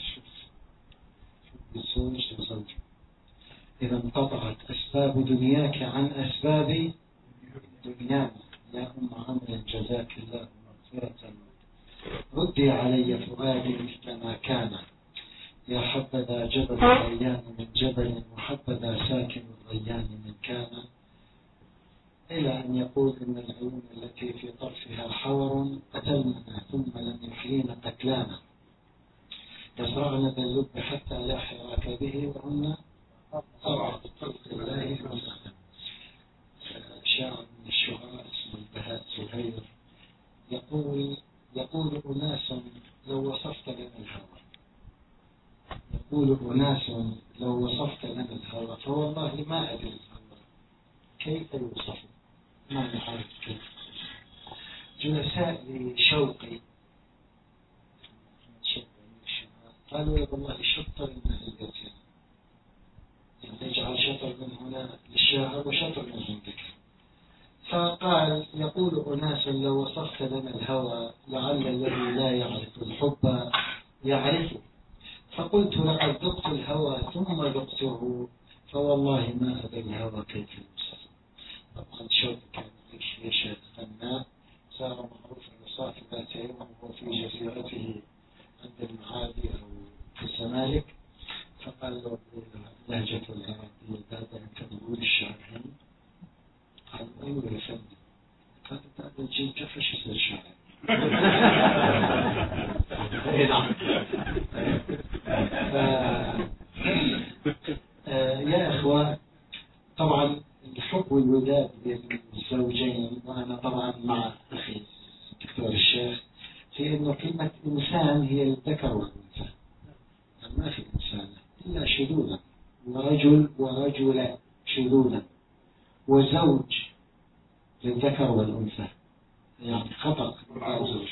الزوج وزوجه إذا انقطعت أسباب دنياك عن أسباب دنيانا يا أم عمرو جزاك الله مغفرة ردي علي فؤادي مثل ما كان يا حبذا جبل الريان من جبل وحبذا ساكن الريان من كان إلى أن يقول إن العيون التي في طرفها حور قتلنا ثم لم يحيين قتلانا يصرعن باللب حتى لا حراك به وهن طبعا خلق الله وسلم. شاعر من الشعراء اسمه البهاء زهير يقول يقول أناس لو وصفت لنا الهوى يقول أناس لو وصفت لنا الهوى فوالله ما أدري الهوى كيف يوصف ما نعرف كيف. جلساء لشوقي قالوا يا والله شطر من هلبتين، يعني يجعل شطر من هنا للشاعر وشطر من عندك. فقال يقول أناس لو وصفت لنا الهوى لعل الذي لا يعرف الحب يعرفه فقلت لقد ذقت الهوى ثم ذقته فوالله ما أدري الهوى كيف يوصف. طبعا شوقي كان يشهد فنان صار معروفا لصاحب ذات يوم وهو في جزيرته عند المعادي أو في الزمالك فقال له لهجة العراقية بعد أن تقول الشعر هنا قال أيوة يا فندم قال بعد الجيل كفش يصير شاعر. يا إخوة طبعا الحب والوداد بين الزوجين وأنا طبعا مع أخي الدكتور الشيخ في أنه كلمة إنسان هي الذكر والأنثى، ما في إنسان إلا شذوذا ورجل ورجل شذوذا وزوج للذكر والأنثى يعني خطأ الزوج.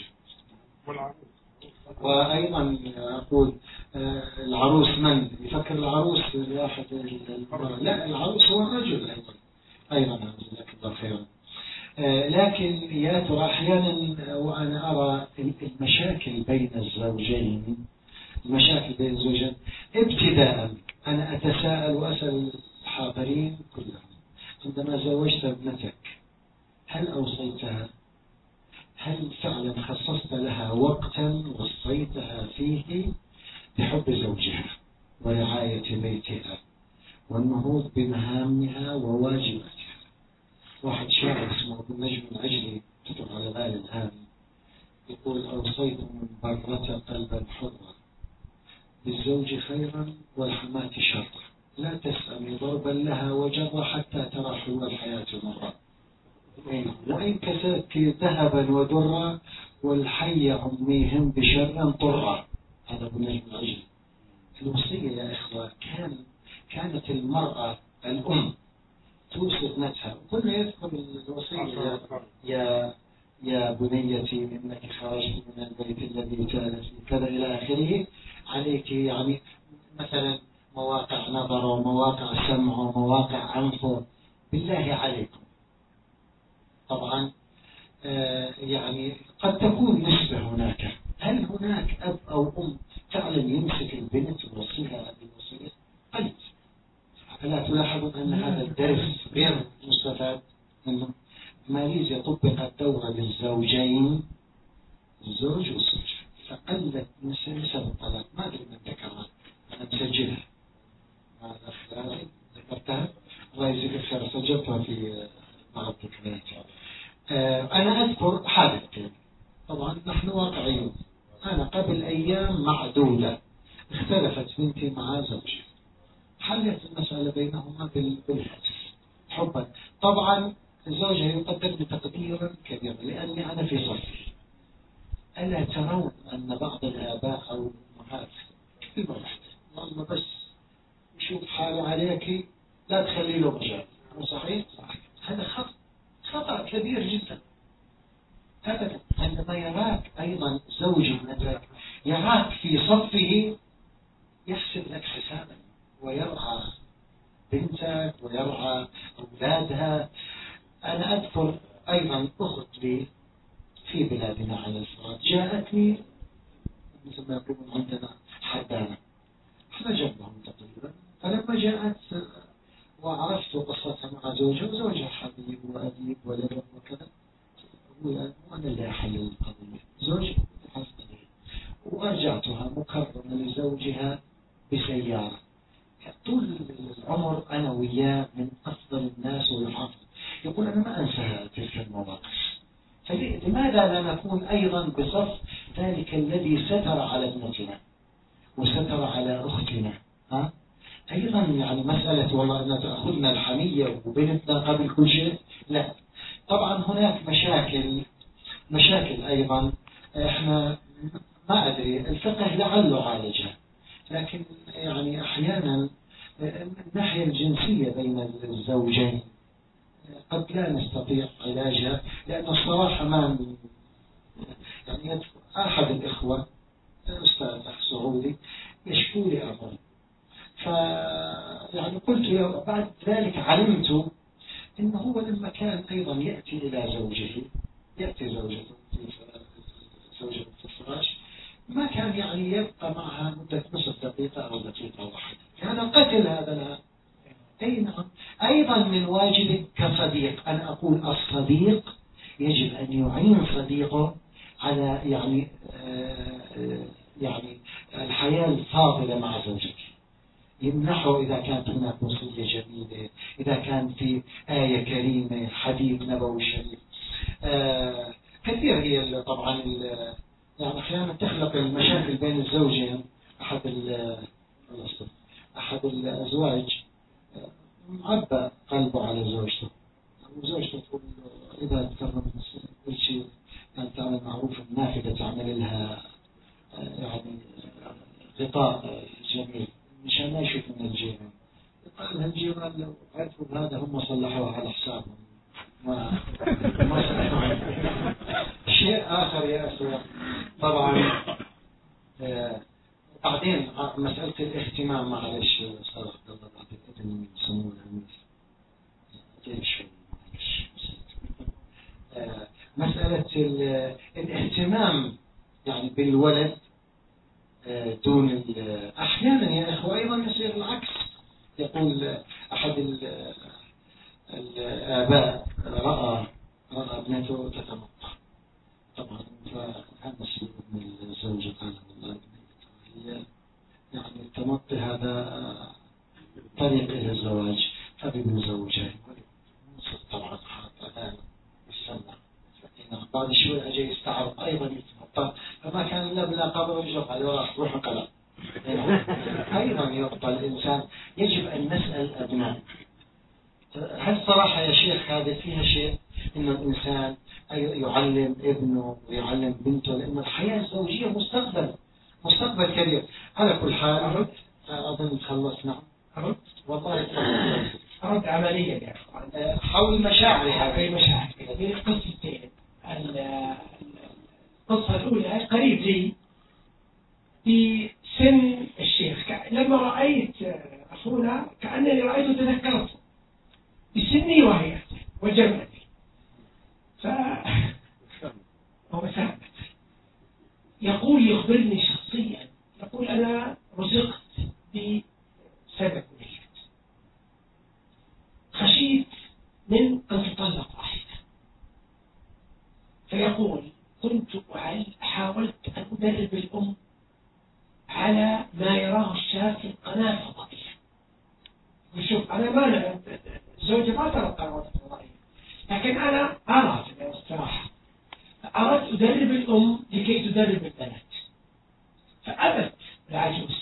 وأيضا أقول العروس من يفكر العروس الواحد لا العروس هو الرجل أيضا أيضا جزاك الله خيرا. لكن يا ترى أحيانا وأنا أرى المشاكل بين الزوجين المشاكل بين الزوجين ابتداء أنا أتساءل وأسأل الحاضرين كلهم عندما زوجت ابنتك هل أوصيتها؟ هل فعلا خصصت لها وقتا وصيتها فيه بحب زوجها ورعاية بيتها والنهوض بمهامها وواجباتها؟ واحد شاعر اسمه ابو النجم العجلي كتب على بالي الآن يقول أوصيت من برة قلبا حرا بالزوج خيرا والحماة شرا لا تسأمي ضربا لها وجرا حتى ترى حلوى الحياة مرة وإن كسبت ذهبا ودرا والحي عميهم بشر طرا. هذا ابو النجم العجلي. الوصية يا إخوة كان كانت المرأة الأم توصي ابنتها وكنا يذكر الوصية يا يا بنيتي إنك خرجت من البيت الذي كان فيه كذا إلى آخره عليك يعني مثلا مواقع نظر ومواقع سمع ومواقع أنف بالله عليكم. طبعا يعني قد تكون نسبة هناك. هل هناك أب أو أم فعلا يمسك البنت ويوصلها هذه الوصية؟ قليل. ألا تلاحظون أن هذا الدرس غير مستفاد منه؟ ماليزيا طبقت دورة للزوجين، الزوج والزوجة، فقلت نسب الطلاق. ما أدري من ذكرها، أنا مسجلها، ما ذكرتها، الله يجزيك الخير، سجلتها في بعض الذكريات. أنا أذكر حادثتين، طبعا نحن واقعيون. أنا قبل أيام معدودة اختلفت بنتي مع زوجي، حلت المسألة بينهما بالحديث حبا. طبعا زوجها يقدرني تقديرا كبيرا لأني أنا في صفي. ألا ترون أن بعض الآباء أو الأمهات كلمة واحدة، والله بس يشوف حاله عليك لا تخلي له مجال؟ صحيح؟ هذا خطأ، خطأ كبير جدا. أبدا. عندما يراك أيضا زوج ابنتك يراك في صفه يحسب لك حسابا ويرعى بنتك ويرعى أولادها. أنا أذكر أيضا أخت لي في بلادنا على الفرات جاءتني مثل ما يقولون عندنا حدانة، احنا جنبهم تقريبا. فلما جاءت وعرفت قصتها مع زوجها، وزوجها حبيب وأديب ولبن وكذا، وأنا اللي أحل القضية، زوجي حل القضية. وأرجعتها مكرمة لزوجها بسيارة. طول العمر أنا وياه من أفضل الناس ويحافظ. يقول أنا ما أنسى تلك المواقف. فلماذا لا نكون أيضا بصف ذلك الذي ستر على ابنتنا وستر على أختنا؟ ها؟ أيضا يعني مسألة والله أن تأخذنا الحمية وبنتنا قبل كل شيء، لا. طبعا هناك مشاكل مشاكل أيضا احنا ما أدري الفقه لعله عالجها، لكن يعني أحيانا الناحية الجنسية بين الزوجين قد لا نستطيع علاجها، لأن الصراحة ما يعني أحد الإخوة أستاذ سعودي يشكو لي أمر، ف يعني قلت بعد ذلك علمت إنه هو لما كان أيضا يأتي إلى زوجه يأتي زوجته زوجته في الفراش، ما كان يعني يبقى معها مدة نصف دقيقة أو دقيقة واحدة. هذا قتل هذا لها. أي نعم. أيضا من واجبك كصديق، أنا أقول الصديق يجب أن يعين صديقه على يعني آه يعني الحياة الفاضلة مع زوجك، يمنحه إذا كانت هناك وصية جميلة، إذا كان في آية كريمة، حديث نبوي شريف. آه كثير هي طبعا يعني أحيانا تخلق المشاكل بين الزوجين. أحد أحد الأزواج معبى قلبه على زوجته، وزوجته تقول إذا تكرمت كل شيء يعني تعمل معروف، النافذة تعمل لها يعني غطاء جميل مشان ما يشوف من الجيران. قال لها الجيران لو عرفوا بهذا هم صلحوها على حسابهم، ما ما صلحوها. شيء آخر يا أخوة طبعا آه بعدين مسألة الاهتمام، معلش أستاذ عبد الله بعد الإذن من سمو الأمير جيش آه مسألة الاهتمام يعني بالولد آه دون أحيانا يا أخوة أيضا يصير العكس. يقول أحد الآباء رأى رأى ابنته تتمطع، طبعا فهذا السبب من الزوجة قال والله هي يعني التمطي هذا طريق إلى الزواج، فبنزوجها طبعا حاطة السنة. بعد شوي أجي يستعرض أيضا يتمطى، فما كان إلا بلا قبر يجرب عليه روح قلم. أيضا يقطع الإنسان. يجب أن نسأل أبناء. هل صراحة يا شيخ هذا فيها شيء إنه الإنسان يعلم ابنه ويعلم بنته، لأن الحياة الزوجية مستقبل مستقبل كبير. على كل حال أظن خلصنا. أرد والله أرد عمليا يا أخوان حول مشاعري هذه مشاعر في قصتين. القصة الأولى قريب لي في سن الشيخ، لما رأيت أخونا كأنني رأيته تذكرته بسني وهي وجمعتي. ف يقول يخبرني شخصيا، يقول أنا رزقت بسبع بنيات، خشيت من أن تطلق واحدة، فيقول كنت حاولت أن أدرب الأم على ما يراه الشاب في القناة الفضائية. وشوف أنا ما زوجي ما ترى القنوات الفضائية، لكن أنا أرى الصراحة أردت أدرب الأم لكي تدرب البنات، فأبت العجوز،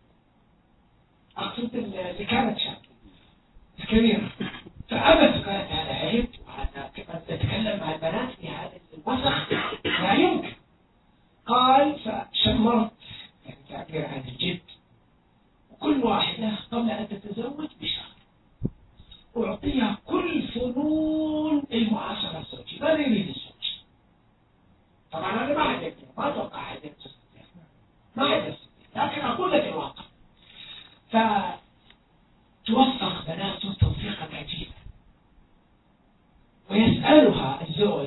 أقصد اللي كانت شابة الكبيرة، فأبت، قالت هذا عيب وهذا كيف تتكلم مع البنات في هذا الوسخ لا يمكن. قال فشمرت يعني تعبير عن الجد، وكل واحدة قبل أن تتزوج بشهر أعطيها كل فنون المعاشرة الزوجية، ماذا يريد الزوج. طبعا أنا ما حد يكتب، ما أتوقع حد يكتب، ما حد يكتب، لكن أقول لك الواقع. فتوفق بناته توفيقا عجيبا، ويسألها الزوج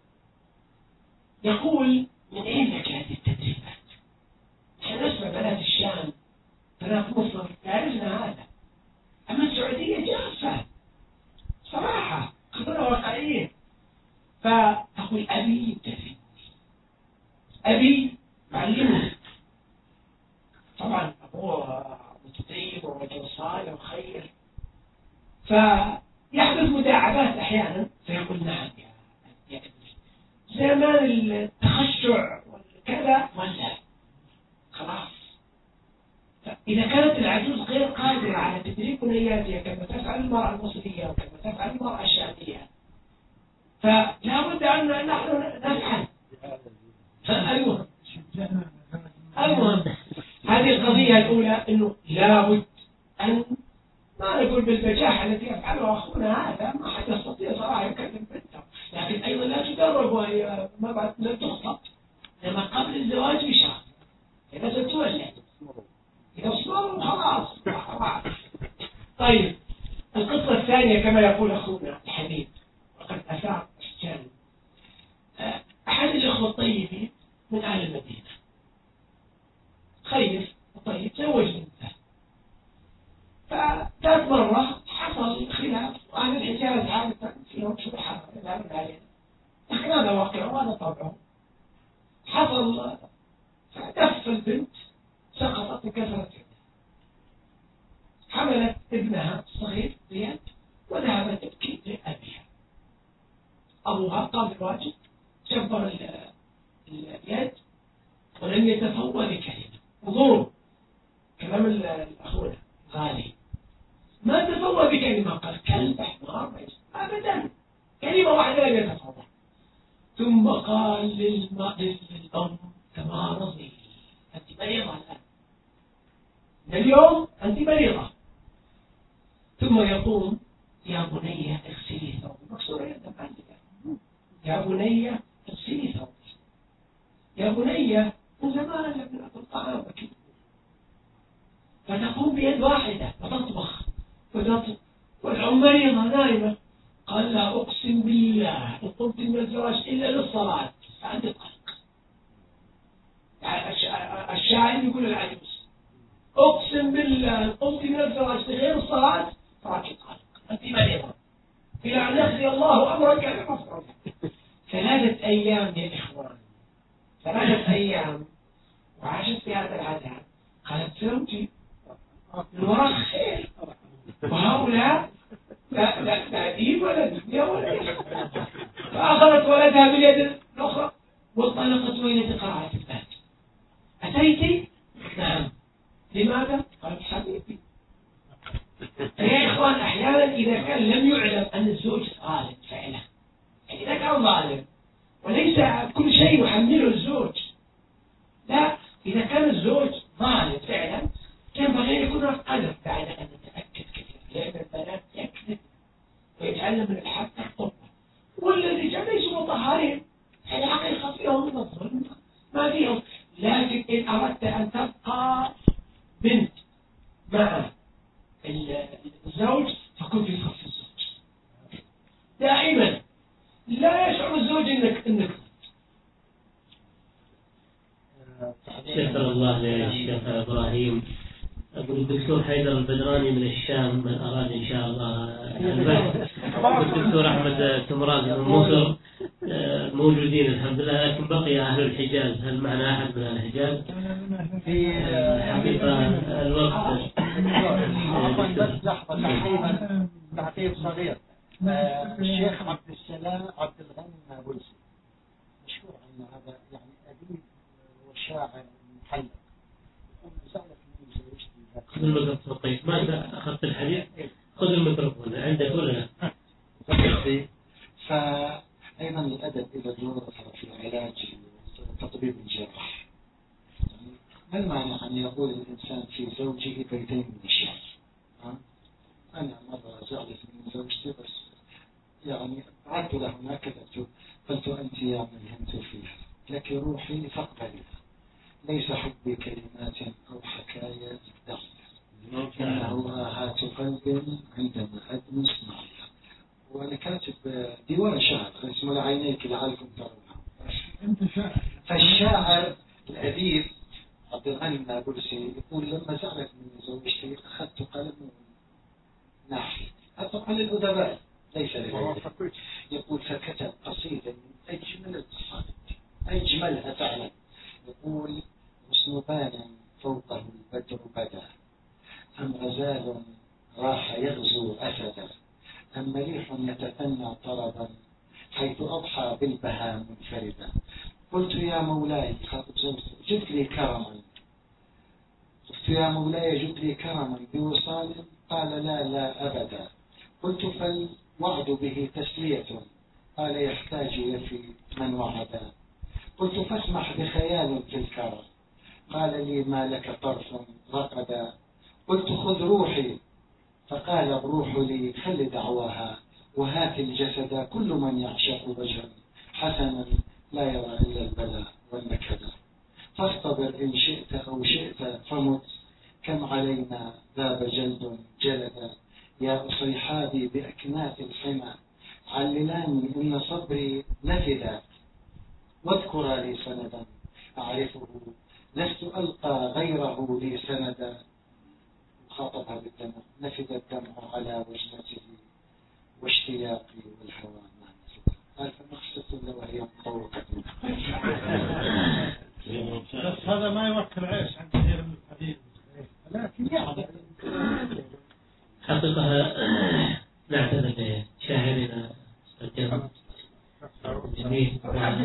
يقول من أين لك هذه التدريبات؟ نحن نسمع بنات الشام بنات مصر يعرفنا هذا، أما السعودية جافة صراحة، خبرة واقعية. فتقول أبي يدربني، أبي معلمه. طبعا أبوه متدين ورجل صالح وخير، فيحدث مداعبات أحيانا، فيقول نعم يا ابني، زمان التخشع والكذا ولا خلاص. إذا كانت العجوز غير قادرة على تدريب بنياتها كما تفعل المرأة المصرية وكما تفعل المرأة الشامية، فلا بد أن نحن نفعل. أيوة المهم هذه القضية الأولى، أنه لابد أن ما نقول بالبجاحة التي يفعلها أخونا هذا، ما حد يستطيع صراحة يكلم بنته، لكن أيضا لا تدرب وهي ما بعد لم تخطب، لما قبل الزواج بشهر إذا تتولد إذا صبروا خلاص. طيب القصة الثانية كما يقول أخونا الحبيب وقد أثار الشان، أحد الأخوة الطيبين من أهل المدينة خير وطيب زوج بنته، فذات مرة حصل خلاف، وأهل الحجاز عادة فيهم شبهات يذهبون علينا، لكن هذا واقع وهذا طبعه. حصل فدف البنت، سقطت وكسرت يدها، حملت ابنها الصغير بيد وذهبت تبكي لأبيها. أبوها قام بالواجب، جبر اليد ولم يتفوه بكلمة. انظروا كلام الأخوة غالي، ما تفوه بكلمة، قال كلب حمار أبدا، كلمة واحدة لم يتفوه. ثم قال للأم تمارضي، أنت مريضة الآن، اليوم أنت مريضة. ثم يقوم يا بني اغسلي ثوبي، مكسورة يدا معلقة، يا بني اغسلي ثوبي، يا بني من زمان لم نأكل طعامك. فتقوم بيد واحدة وتطبخ وتطبخ والأم مريضة نائمة. قال لا أقسم بالله إن قمت من الفراش إلا للصلاة فأنت طلق. الشاعر يقول العجوز أقسم بالله إن قمت من الفراش لغير الصلاة فأنت طلق، أنت مريضة، إلى أن يقضي الله أمرا كان مفعولا. ثلاثة أيام يا إخوان، ثلاثة أيام وعاشت في هذا العذاب. قالت زوجي الوراء خير، وهؤلاء لا لا لا دين ولا دنيا ولا دين. فأخذت ولدها باليد الأخرى وانطلقت وهي تقرأ في الباب. أتيتي؟ نعم. لماذا؟ قالت حبيبي. يا إخوان أحيانا إذا كان لم يعلم أن الزوج ظالم فعلا، يعني إذا كان ظالم وليس كل شيء يحمله الزوج، لا، إذا كان الزوج ظالم فعلا ينبغي أن يكون قدر بعد أن نتأكد كثيرا، لأن البنات يكذب ويتعلم من الحق الطب، والذي جاء ليسوا مطهرين، هذا حقيقة شكر الله للشيخ إبراهيم. أقول الدكتور حيدر البدراني من الشام من أراد إن شاء الله البحث، والدكتور أحمد تمراز من مصر موجودين الحمد لله، لكن بقي أهل الحجاز. هل معنا أحد من أهل الحجاز؟ في حقيقة الوقت. بس لحظة تعقيب تعقيب صغير. الشيخ عبد السلام عبد الغني النابلسي مشهور عنه، هذا يعني أديب وشاعر محلق. خذ الميكروفون. طيب ما أخذت الحديث؟ خذ الميكروفون عندك ولا لا؟ فأيضا الأدب إلى دور في العلاج كطبيب الجراح. ما المعنى أن يقول الإنسان في زوجه بيتين من الشعر؟ أنا مرة زعلت من زوجتي بس يعني عدت له ما كذبت، قلت أنت يا من همت فيها لك روحي فاقبلها، ليس حبي كلمات أو حكاية دخلة، إنه آهات قلب عندما أدمس معها. وأنا كاتب ديوان شعر اسمه لعينيك لعلكم ترونها. فالشاعر الأديب عبد الغني النابلسي يقول لما زعلت من زوجتي أخذت قلم ناحية أطلق للأدباء ليس للغير. يقول فكتب قصيدة من أجمل القصائد، أجملها فعلا. يقول مصنوبان فوقه البدر بدا، أم غزال راح يغزو أسدا، أم مليح يتثنى طربا حيث أضحى بالبهاء منفردا. قلت يا مولاي جد لي كرما، قلت يا مولاي جد لي كرما بوصال، قال لا لا أبدا. قلت فالوعد به تسلية، قال يحتاج يفي من وعدا. قلت فاسمح بخيال في الكرم، قال لي ما لك طرف رقدا. قلت خذ روحي، فقال الروح لي خل دعواها، وهات الجسد كل من يعشق وجها حسنا لا يرى إلا البلاء والنكدا. فاصطبر إن شئت أو شئت فمت، كم علينا ذاب جلد جلدا. يا أصيحابي بأكناف الحمى، عللاني إن صبري نفدا، واذكر لي سندا أعرفه لست ألقى غيره لي سندا. خاطبها بالدمع، نفد الدمع على وجنته واشتياقي والهوى ما نفد. قال فمخشة لو هي مطوقة. بس هذا ما يوكل عيش عند كثير من الحديث، لكن يعني حقيقة نعتذر لشاعرنا الجميل جميل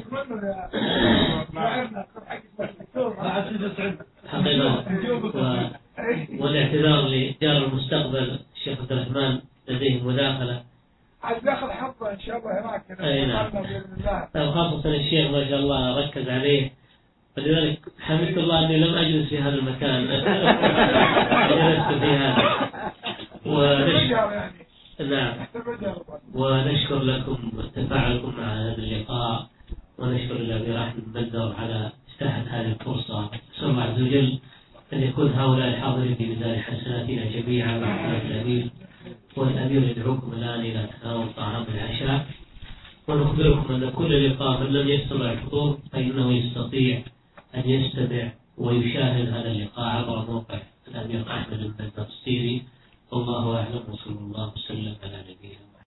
حقيقة، والاعتذار لجار المستقبل الشيخ عبد الرحمن لديه مداخلة. عاد ناخذ حظه ان شاء الله هناك. اي نعم. خاصة الشيخ ما شاء الله ركز عليه، فلذلك حمدت الله اني لم اجلس في هذا المكان. جلست في هذا. ونشكر نعم ونشكر لكم تفاعلكم مع هذا اللقاء، ونشكر الأبي رحمة بندر على إتاحة هذه الفرصة. نسأل الله عز وجل أن يكون هؤلاء الحاضرين في ميزان حسناتنا جميعا مع الأمير. والأمير يدعوكم الآن إلى تناول طعام العشاء، ونخبركم أن كل لقاء من لم يستطع الحضور فإنه يستطيع أن يستمع ويشاهد هذا اللقاء عبر موقع الأمير أحمد بن بندر السيري. والله أعلم، وصلى الله وسلم على نبينا.